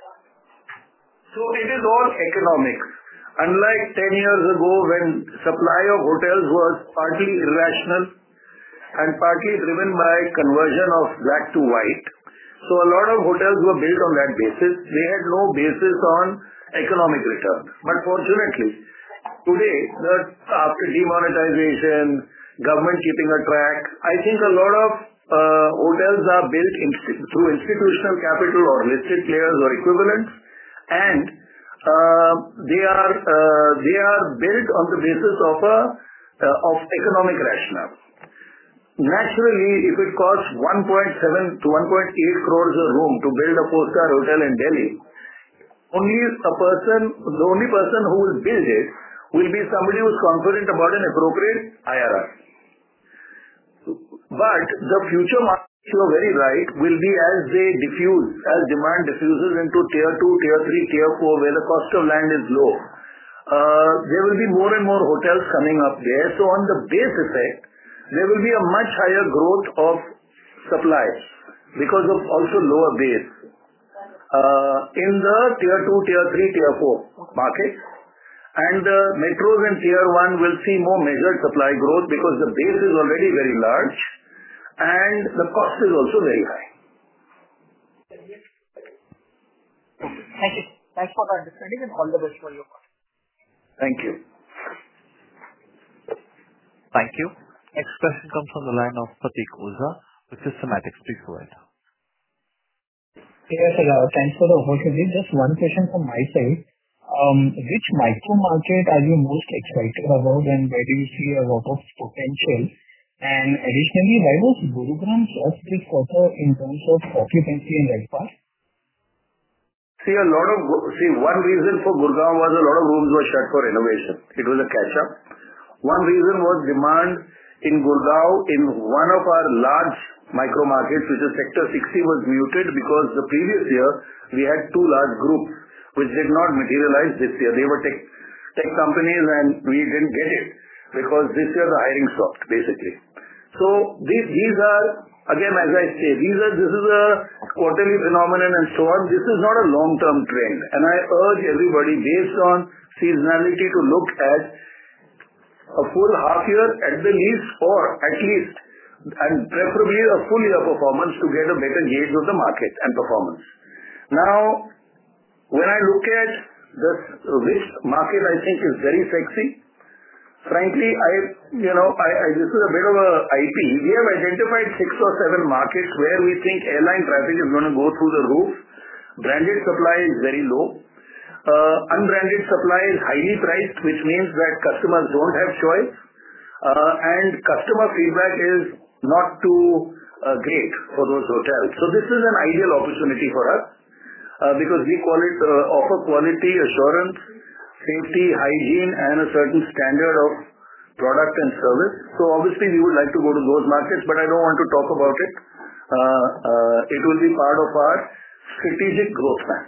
So it is all economics. Unlike 10 years ago when supply of hotels was partly irrational and partly driven by conversion of black to white. So a lot of hotels were built on that basis. They had no basis on economic return. But fortunately, today, after demonetization, government keeping a track, I think a lot of hotels are built through institutional capital or listed players or equivalents, and they are built on the basis of economic rationale. Naturally, if it costs 1.7 to 1.8 crores a room to build a 4-star hotel in Delhi, the only person who will build it will be somebody who is confident about an appropriate IRR. But the future market, you are very right, will be as they diffuse, as demand diffuses into tier 2, tier 3, tier 4, where the cost of land is low. There will be more and more hotels coming up there. So on the base effect, there will be a much higher growth of supply because of also lower base in the tier 2, tier 3, tier 4 markets. And the metros and tier 1 will see more measured supply growth because the base is already very large and the cost is also very high. Thank you. Thanks for the understanding and all the best for your part. Thank you. Thank you. Next question comes from the line of Pratik Oza with Systematix. Please go ahead. Yes, thanks for the opportunity. Just one question from my side. Which micro market are you most excited about and where do you see a lot of potential? And additionally, why was Gurugram first this quarter in terms of occupancy and RevPAR? one reason for Gurgaon was a lot of rooms were shut for renovation. It was a catch-up. One reason was demand in Gurgaon in one of our large micro markets, which is Sector 60, was muted because the previous year we had two large groups which did not materialize this year. They were tech companies and we didn't get it because this year the hiring stopped, basically. So these are, again, as I say, this is a quarterly phenomenon and so on. This is not a long-term trend. And I urge everybody, based on seasonality, to look at a full half year at the least, or at least, and preferably a full year performance to get a better gauge of the market and performance. Now, when I look at which market I think is very sexy, frankly, this is a bit of a IP. We have identified 6 or 7 markets where we think airline traffic is going to go through the roof. Branded supply is very low. Unbranded supply is highly priced, which means that customers don't have choice. And customer feedback is not too great for those hotels. So this is an ideal opportunity for us because we offer quality assurance, safety, hygiene, and a certain standard of product and service. So obviously we would like to go to those markets, but I don't want to talk about it. It will be part of our strategic growth plan.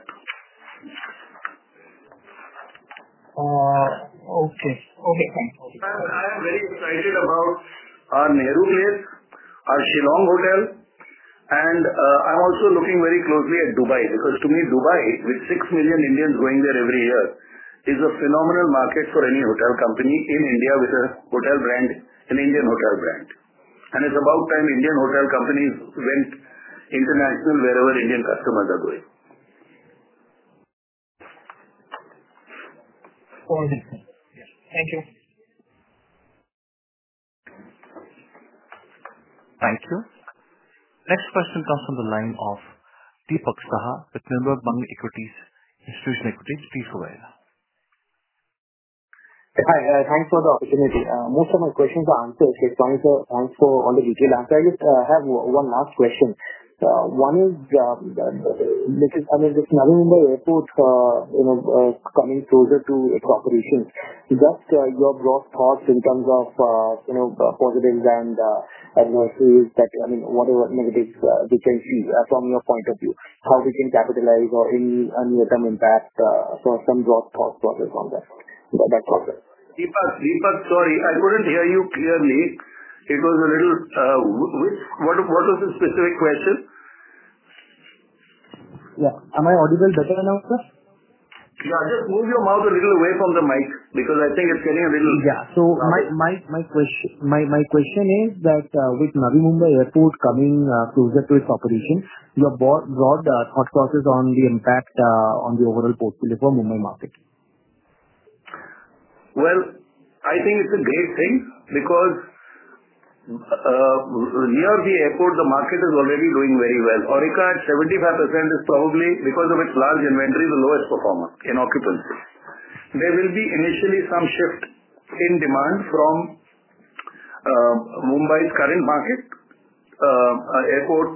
Okay. Thanks. I am very excited about our Nehru Place, our Shillong Hotel, and I'm also looking very closely at Dubai, because to me, Dubai, with 6 million Indians going there every year, is a phenomenal market for any hotel company in India with a hotel brand, an Indian hotel brand. And it's about time Indian hotel companies went international wherever Indian customers are going. Thank you. Thank you. Next question comes from the line of Deepak Saha with Nirmal Bang Institutional Equities. Please go ahead. Hi, thanks for the opportunity. Most of my questions are answered. Thanks for all the detailed answers. I just have one last question. One is, this Navi Mumbai Airport, coming closer to its operations. Just your broad thoughts in terms of, positives and adversities that, whatever negatives we can see from your point of view, how we can capitalize or any near-term impact, so some broad thought process on that. That's all. Deepak, sorry, I couldn't hear you clearly. It was a little, what was the specific question? Yeah. Am I audible better now, sir? Yeah, just move your mouth a little away from the mic, because I think it's getting a little... Yeah. So my question is that with Navi Mumbai Airport coming closer to its operation, your broad thought process on the impact on the overall portfolio for Mumbai market. Well, I think it's a great thing because near the airport, the market is already doing very well. Aurika at 75% is probably, because of its large inventory, the lowest performer in occupancy. There will be initially some shift in demand from Mumbai's current market, airport,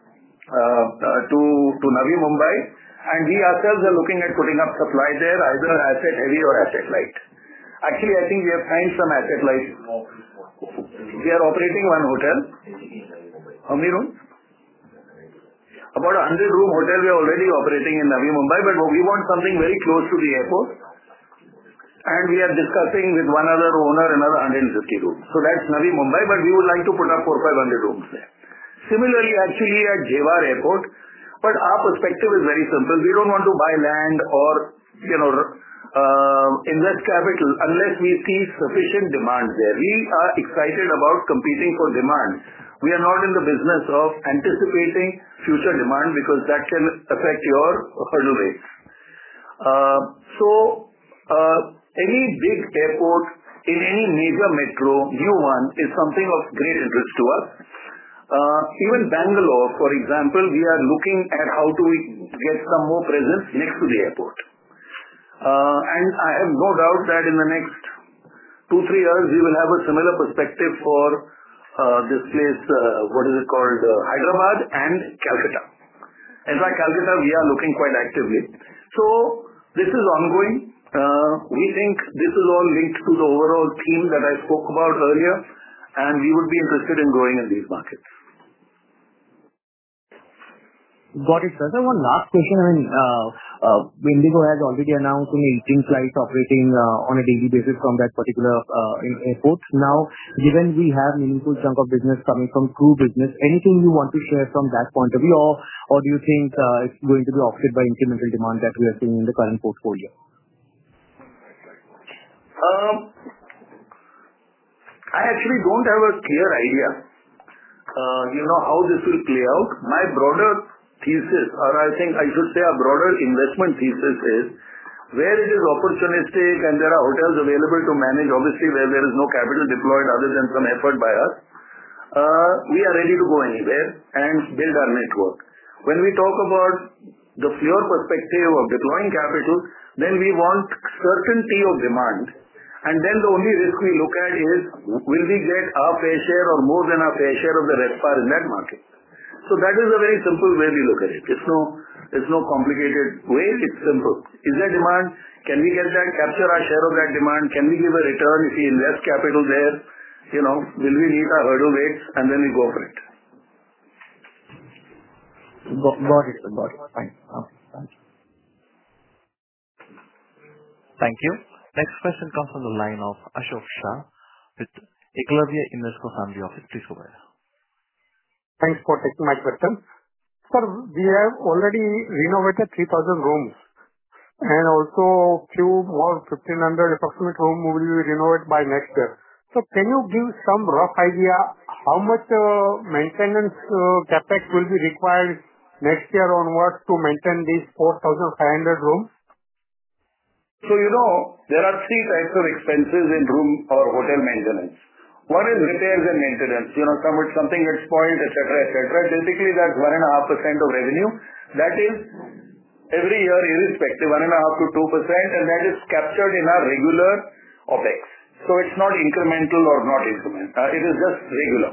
to Navi Mumbai, and we ourselves are looking at putting up supply there, either asset heavy or asset light. Actually, I think we have signed some asset light. We are operating one hotel. How many rooms? About 100-room hotel we are already operating in Navi Mumbai, but we want something very close to the airport. And we are discussing with one other owner another 150 rooms. So that's Navi Mumbai, but we would like to put up 400-500 rooms there. Similarly, actually at Jewar Airport, but our perspective is very simple. We don't want to buy land or, invest capital unless we see sufficient demand there. We are excited about competing for demand. We are not in the business of anticipating future demand because that can affect your hurdle rates. Any big airport in any major metro, new one, is something of great interest to us. Even Bangalore, for example, we are looking at how do we get some more presence next to the airport. And I have no doubt that in the next 2-3 years, we will have a similar perspective for this place, Hyderabad and Calcutta. In fact, Calcutta, we are looking quite actively. This is ongoing. We think this is all linked to the overall theme that I spoke about earlier, and we would be interested in growing in these markets. Got it, sir. So one last question. IndiGo has already announced 18 flights operating on a daily basis from that particular airport. Now, given we have meaningful chunk of business coming from crew business, anything you want to share from that point of view, or do you think it's going to be offset by incremental demand that we are seeing in the current portfolio? I actually don't have a clear idea, how this will play out. My broader thesis, or I think I should say a broader investment thesis, is where it is opportunistic and there are hotels available to manage, obviously where there is no capital deployed other than some effort by us, we are ready to go anywhere and build our network. When we talk about the pure perspective of deploying capital, then we want certainty of demand, and then the only risk we look at is, will we get our fair share or more than our fair share of the RevPAR in that market? So that is a very simple way we look at it. It's no complicated way. It's simple. Is there demand? Can we get that, capture our share of that demand? Can we give a return if we invest capital there? Will we meet our hurdle rates? And then we go for it. Got it. Fine. Okay. Thank you. Thank you. Next question comes from the line of Ashok Shah with Eklavya Invesco Family Office. Please go ahead. Thanks for taking my question. Sir, we have already renovated 3,000 rooms, and also few more 1,500 approximate rooms will be renovated by next year. So can you give some rough idea how much maintenance capex will be required next year onwards to maintain these 4,500 rooms? So there are three types of expenses in room or hotel maintenance. One is repairs and maintenance. Something gets spoiled, etc. Typically, that's 1.5% of revenue. That is every year irrespective, 1.5% to 2%, and that is captured in our regular OpEx. So it's not incremental or not incremental. It is just regular.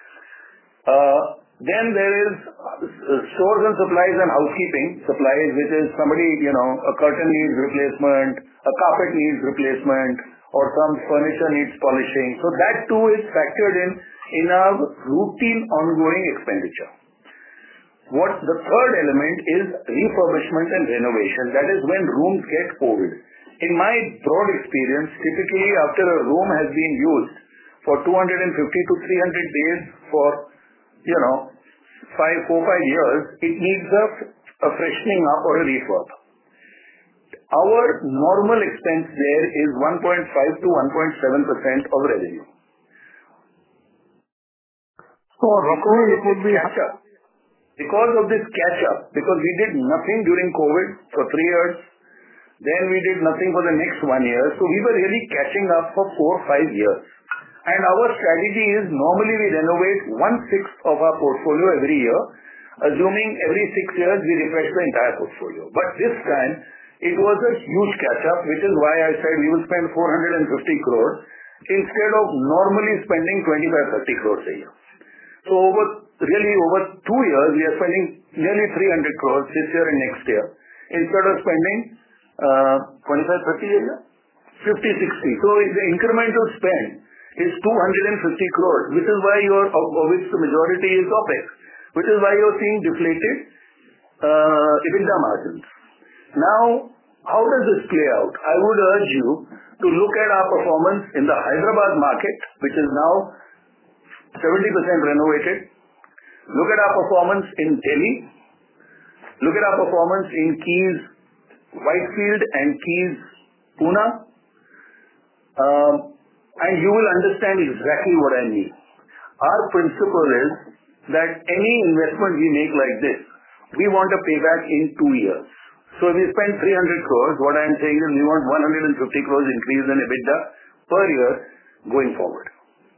Then there is stores and supplies and housekeeping supplies, which is somebody, a curtain needs replacement, a carpet needs replacement, or some furniture needs polishing. So that too is factored in our routine ongoing expenditure. The third element is refurbishment and renovation. That is when rooms get old. In my broad experience, typically after a room has been used for 250 to 300 days for 4-5 years, it needs a freshening up or a refurb. Our normal expense there is 1.5 to 1.7% of revenue. So roughly it would be because of this catch-up, because we did nothing during COVID for 3 years, then we did nothing for the next 1 year, so we were really catching up for 4-5 years. And our strategy is normally we renovate 1/6 of our portfolio every year, assuming every 6 years we refresh the entire portfolio. But this time, it was a huge catch-up, which is why I said we will spend 450 crores instead of normally spending 25-30 crores a year. So over 2 years, we are spending nearly 300 crores this year and next year, instead of spending 25-30 a year, 50-60. So the incremental spend is 250 crores, which is why of which the majority is OpEx, which is why you're seeing deflated EBITDA margins. Now, how does this play out? I would urge you to look at our performance in the Hyderabad market, which is now 70% renovated. Look at our performance in Delhi. Look at our performance in Keys Whitefield and Keys Pune. And you will understand exactly what I mean. Our principle is that any investment we make like this, we want a payback in 2 years. So if we spend 300 crores, what I am saying is we want 150 crores increase in EBITDA per year going forward.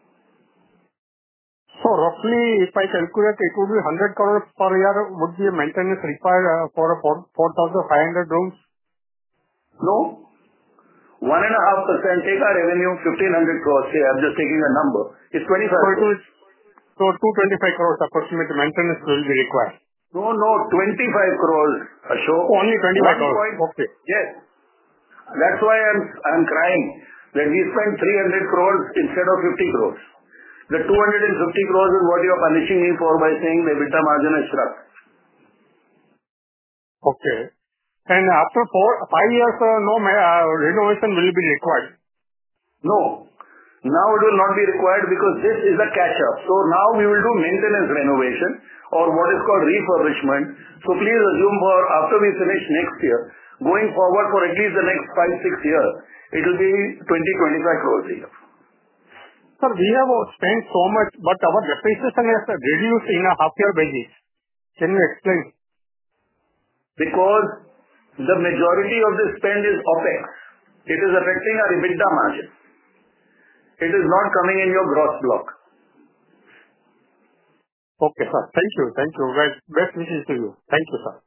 So roughly, if I calculate, it would be 100 crores per year would be a maintenance required for 4,500 rooms? No. 1.5%, take our revenue, 1,500 crores, say, I'm just taking a number. It's 25 crores. So 225 crores approximately maintenance will be required. No, 25 crores, Ashok. Only 25 crores. Okay. Yes. That's why I'm crying that we spent 300 crores instead of 50 crores. The 250 crores is what you're punishing me for by saying the EBITDA margin is shrunk. Okay. And after 5 years, no renovation will be required? No. Now it will not be required because this is a catch-up. So now we will do maintenance renovation or what is called refurbishment. So please assume for after we finish next year, going forward for at least the next 5-6 years, it will be 20-25 crores a year. Sir, we have spent so much, but our depreciation has reduced in a half-year basis. Can you explain? Because the majority of the spend is OpEx. It is affecting our EBITDA margin. It is not coming in your gross block. Okay, sir. Thank you. Thank you. Best wishes to you. Thank you, sir.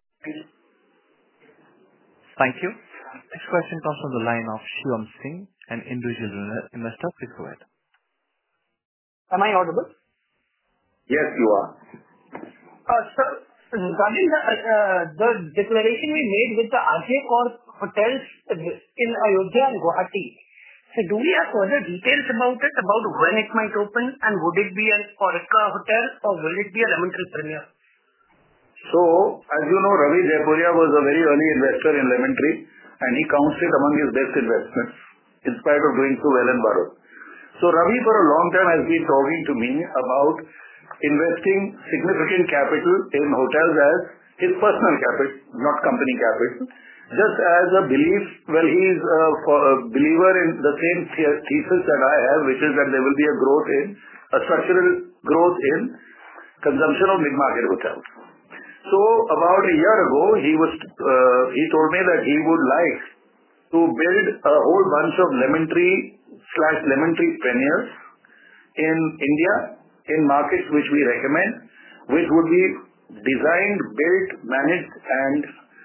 Thank you. Next question comes from the line of Shivam Singh, an individual investor. Please go ahead. Am I audible? Yes, you are. Sir, regarding the declaration we made with the RJ Corp hotels in Ayodhya and Guwahati, so do we have further details about it, about when it might open, and would it be an Aurika hotel or will it be a Lemon Tree Premier? So, as you know, Ravi Jaipuria was a very early investor in Lemon Tree and he counts it among his best investments in spite of doing so well in Bharat. So Ravi for a long time has been talking to me about investing significant capital in hotels as his personal capital, not company capital, just as a belief, well, he is a believer in the same thesis that I have, which is that there will be a structural growth in consumption of mid-market hotels. So about a year ago, he told me that he would like to build a whole bunch of Lemon Tree/Lemon Tree Premiers in India, in markets which we recommend, which would be designed, built, managed and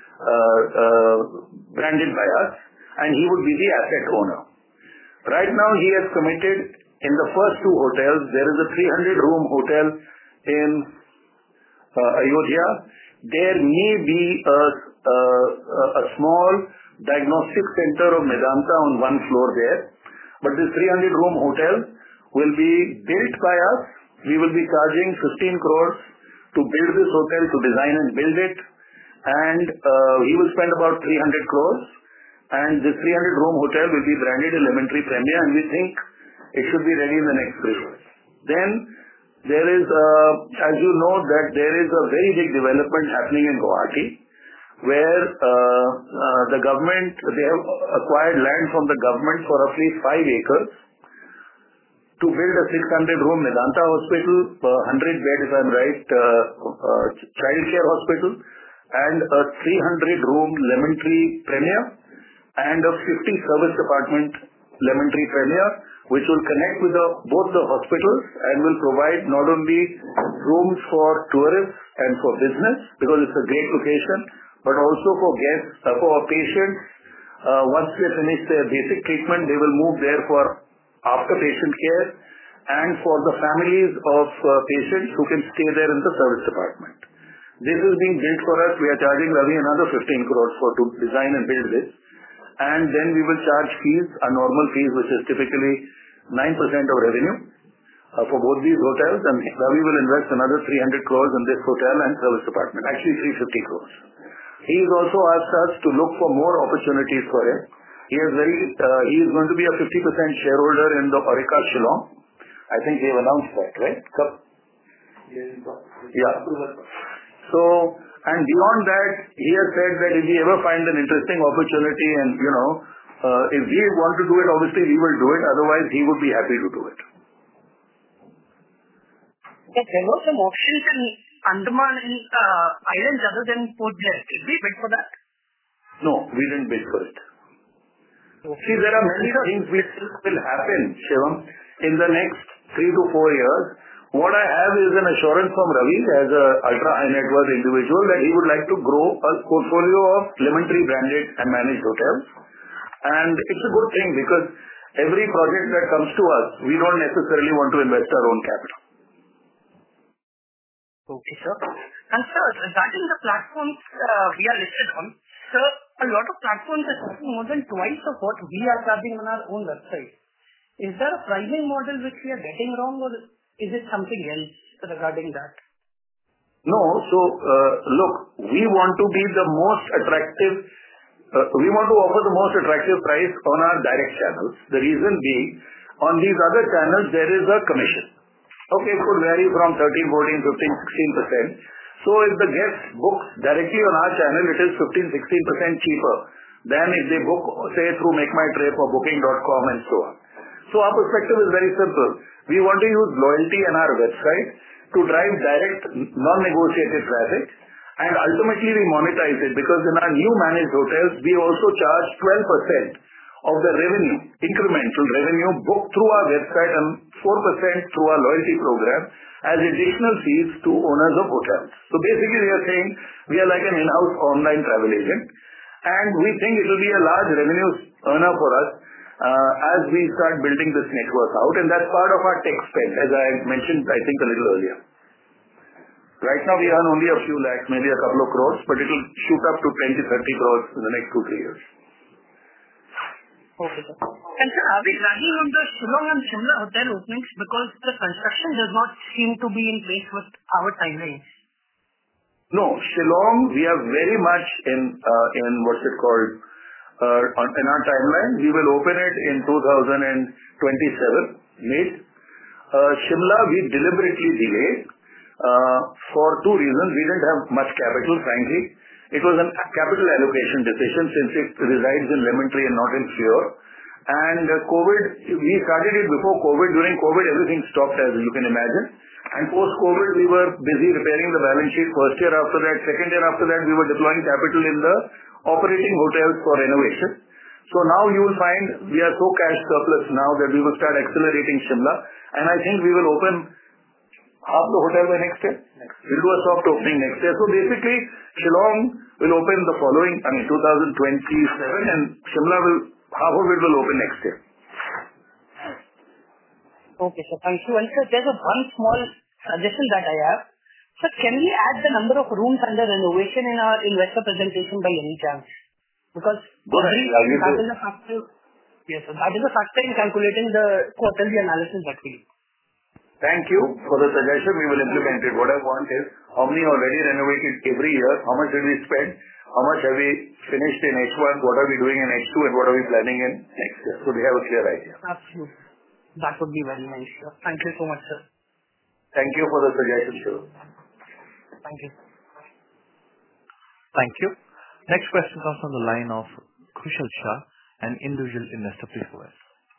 branded by us, and he would be the asset owner. Right now he has committed in the first 2 hotels. There is a 300-room hotel in Ayodhya. There may be a small diagnostic center of Medanta on 1 floor there, but this 300-room hotel will be built by us. We will be charging 15 crores to build this hotel, to design and build it, and he will spend about 300 crores, and this 300-room hotel will be branded a Lemon Tree Premier, and we think it should be ready in the next 3 years. Then there is, as you know, that there is a very big development happening in Guwahati, where the government, they have acquired land from the government for roughly 5 acres to build a 600-room Medanta hospital, 100-bed, if I'm right, child care hospital, and a 300-room Lemon Tree Premier, and a 50-service apartment Lemon Tree Premier, which will connect with both the hospitals and will provide not only rooms for tourists and for business, because it's a great location, but also for guests, for patients. Once they finish their basic treatment, they will move there for after-patient care, and for the families of patients who can stay there in the service department. This is being built for us. We are charging Ravi another 15 crores to design and build this. And then we will charge fees, a normal fees, which is typically 9% of revenue for both these hotels. And Ravi will invest another 300 crores in this hotel and service department, actually 350 crores. He has also asked us to look for more opportunities for him. He is going to be a 50% shareholder in the Aurika Shillong. I think they have announced that, right? Yeah. So, and beyond that, he has said that if we ever find an interesting opportunity and, if we want to do it, obviously we will do it. Otherwise, he would be happy to do it. There were some options in Andaman and islands other than Port Blair. Did we bid for that? No, we didn't bid for it. Okay. See, there are many things which will happen, Shivam, in the next 3 to 4 years. What I have is an assurance from Ravi as a ultra high net worth individual that he would like to grow a portfolio of Lemon Tree branded and managed hotels. And it's a good thing because every project that comes to us, we don't necessarily want to invest our own capital. So Okay, sir. Sir, regarding the platforms we are listed on, sir, a lot of platforms are charging more than twice of what we are charging on our own website. Is there a pricing model which we are getting wrong, or is it something else regarding that? No. Look, we want to be the most attractive. We want to offer the most attractive price on our direct channels. The reason being, on these other channels, there is a commission. Okay, it could vary from 13%, 14%, 15%, 16%. If the guest books directly on our channel, it is 15%, 16% cheaper than if they book, say, through MakeMyTrip or Booking.com and so on. Our perspective is very simple. We want to use loyalty on our website to drive direct, non-negotiated traffic, and ultimately we monetize it because in our new managed hotels, we also charge 12% of the revenue, incremental revenue booked through our website and 4% through our loyalty program as additional fees to owners of hotels. Basically, we are saying we are like an in-house online travel agent, and we think it will be a large revenue earner for us as we start building this network out, and that's part of our tech spend, as I mentioned, I think, a little earlier. Right now, we earn only a few lakhs, maybe a couple of crores, but it will shoot up to 20, 30 crores in the next 2-3 years. Okay, sir. Sir, are we lagging on the Shillong and Shimla hotel openings because the construction does not seem to be in place with our timelines? No, Shillong, we are very much in what's it called, in our timeline. We will open it in 2027, mid. Shimla, we deliberately delayed for two reasons. We didn't have much capital, frankly. It was a capital allocation decision since it resides in Lemon Tree and not in Fleur. COVID, we started it before COVID. During COVID, everything stopped, as you can imagine. Post-COVID, we were busy repairing the balance sheet. First year after that, second year after that, we were deploying capital in the operating hotels for renovation. Now you will find we are so cash surplus now that we will start accelerating Shimla, and I think we will open half the hotel by next year. We'll do a soft opening next year. Basically, Shillong will open the following, 2027, and Shimla half of it will open next year. Okay, sir. Thank you. Sir, there's one small suggestion that I have. Sir, can we add the number of rooms under renovation in our investor presentation by any chance? Because that is a factor. Yes, sir. That is a factor in calculating the quarterly analysis that we do. Thank you for the suggestion. We will implement it. What I want is how many already renovated every year, how much did we spend, how much have we finished in H1, what are we doing in H2, and what are we planning in next year. We have a clear idea. Absolutely. That would be very nice, sir. Thank you so much, sir. Thank you for the suggestion, sir. Thank you. Thank you. Next question comes from the line of Kushal Shah, an individual investor. Please go ahead.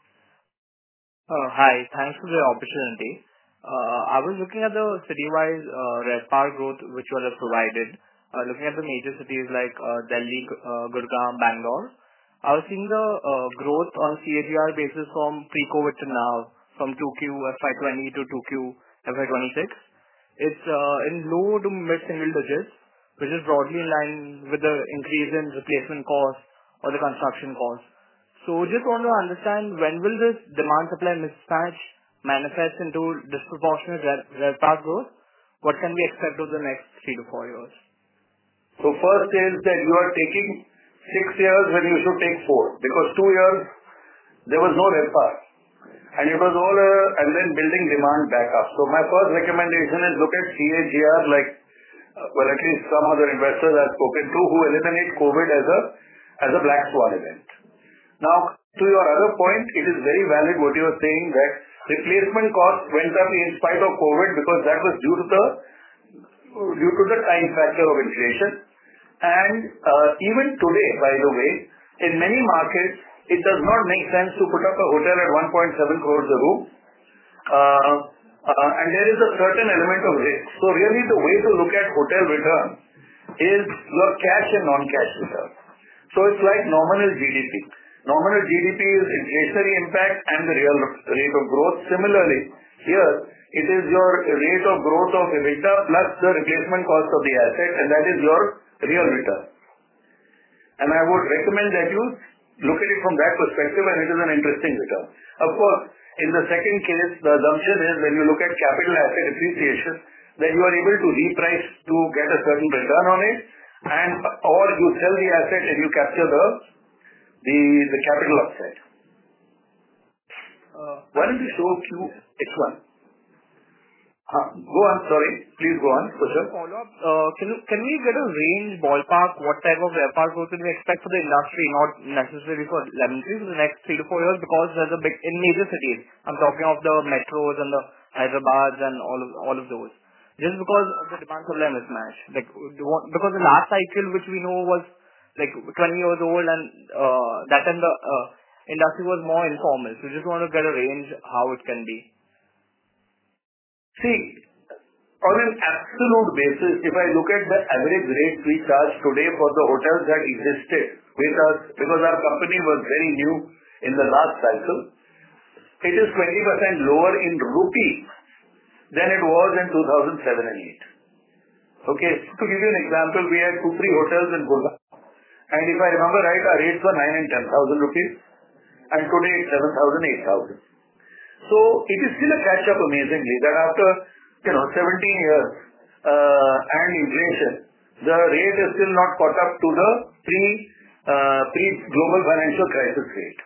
Hi. Thanks for the opportunity. I was looking at the city-wise RevPAR growth which you have provided. Looking at the major cities like Delhi, Gurgaon, Bangalore, I was seeing the growth on CAGR basis from pre-COVID to now, from 2Q FY20 to 2Q FY26. It's in low to mid-single digits, which is broadly in line with the increase in replacement costs or the construction costs. Just want to understand, when will this demand-supply mismatch manifest into disproportionate RevPAR growth? What can we expect over the next 3 to 4 years? First is that you are taking 6 years when you should take 4, because 2 years there was no RevPAR, and it was all and then building demand back up. My first recommendation is look at CAGR, like at least some other investors I've spoken to who eliminate COVID as a black swan event. Now, to your other point, it is very valid what you are saying, that replacement costs went up in spite of COVID because that was due to the time factor of inflation. Even today, by the way, in many markets, it does not make sense to put up a hotel at 1.7 crores a room. And there is a certain element of risk. Really the way to look at hotel return is your cash and non-cash return. It's like nominal GDP. Nominal GDP is inflationary impact and the real rate of growth. Similarly, here it is your rate of growth of EBITDA plus the replacement cost of the asset, and that is your real return. And I would recommend that you look at it from that perspective, and it is an interesting return. Of course, in the second case, the assumption is when you look at capital asset appreciation, then you are able to reprice to get a certain return on it, or you sell the asset and you capture the capital upside. Why don't you show Q1? Go on. Sorry. Please go on. Follow-up. Can we get a range, ballpark, what type of RevPAR growth do we expect for the industry, not necessarily for Lemon Tree, for the next 3 to 4 years? Because there's a big in major cities. I'm talking of the metros and the Hyderabad and all of those. Just because of the demand supply mismatch. Because the last cycle, which we know was 20 years old, and that time the industry was more informal. So just want to get a range how it can be. See, on an absolute basis, if I look at the average rates we charge today for the hotels that existed with us, because our company was very new in the last cycle, it is 20% lower in rupee than it was in 2007 and 8. Okay, to give you an example, we had 2-3 hotels in Gurgaon, and if I remember right, our rates were 9,000 and 10,000 rupees, and today it's 7,000, 8,000. So it is still a catch-up amazingly that after 17 years and inflation, the rate is still not caught up to the pre-global financial crisis rate.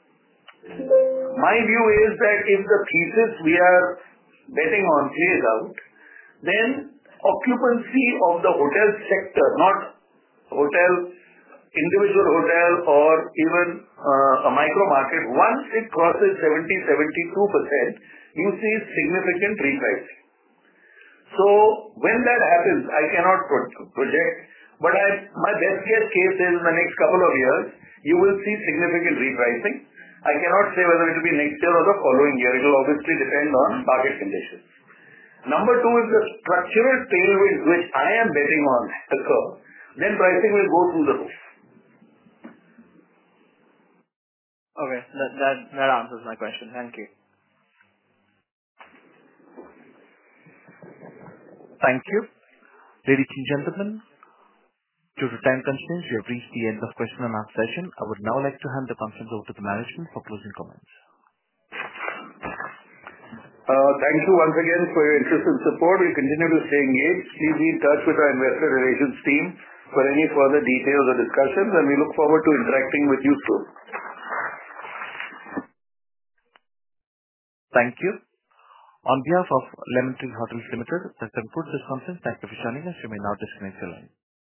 My view is that if the thesis we are betting on plays out, then occupancy of the hotel sector, not individual hotel or even a micro market, once it crosses 70-72%, you see significant repricing. So when that happens, I cannot project, but my best guess case is in the next couple of years, you will see significant repricing. I cannot say whether it will be next year or the following year. It will obviously depend on market conditions. Number 2 is the structural tailwinds, which I am betting on occur, then pricing will go through the roof. Okay, that answers my question. Thank you. Thank you. Ladies and gentlemen, due to time constraints, we have reached the end of question and answer session. I would now like to hand the conference over to the management for closing comments. Thank you once again for your interest and support. We continue to stay engaged. Please be in touch with our investor relations team for any further details or discussions, and we look forward to interacting with you soon. Thank you. On behalf of Lemon Tree Hotels Limited, that concludes this conference. Thank you for joining us. You may now disconnect your line.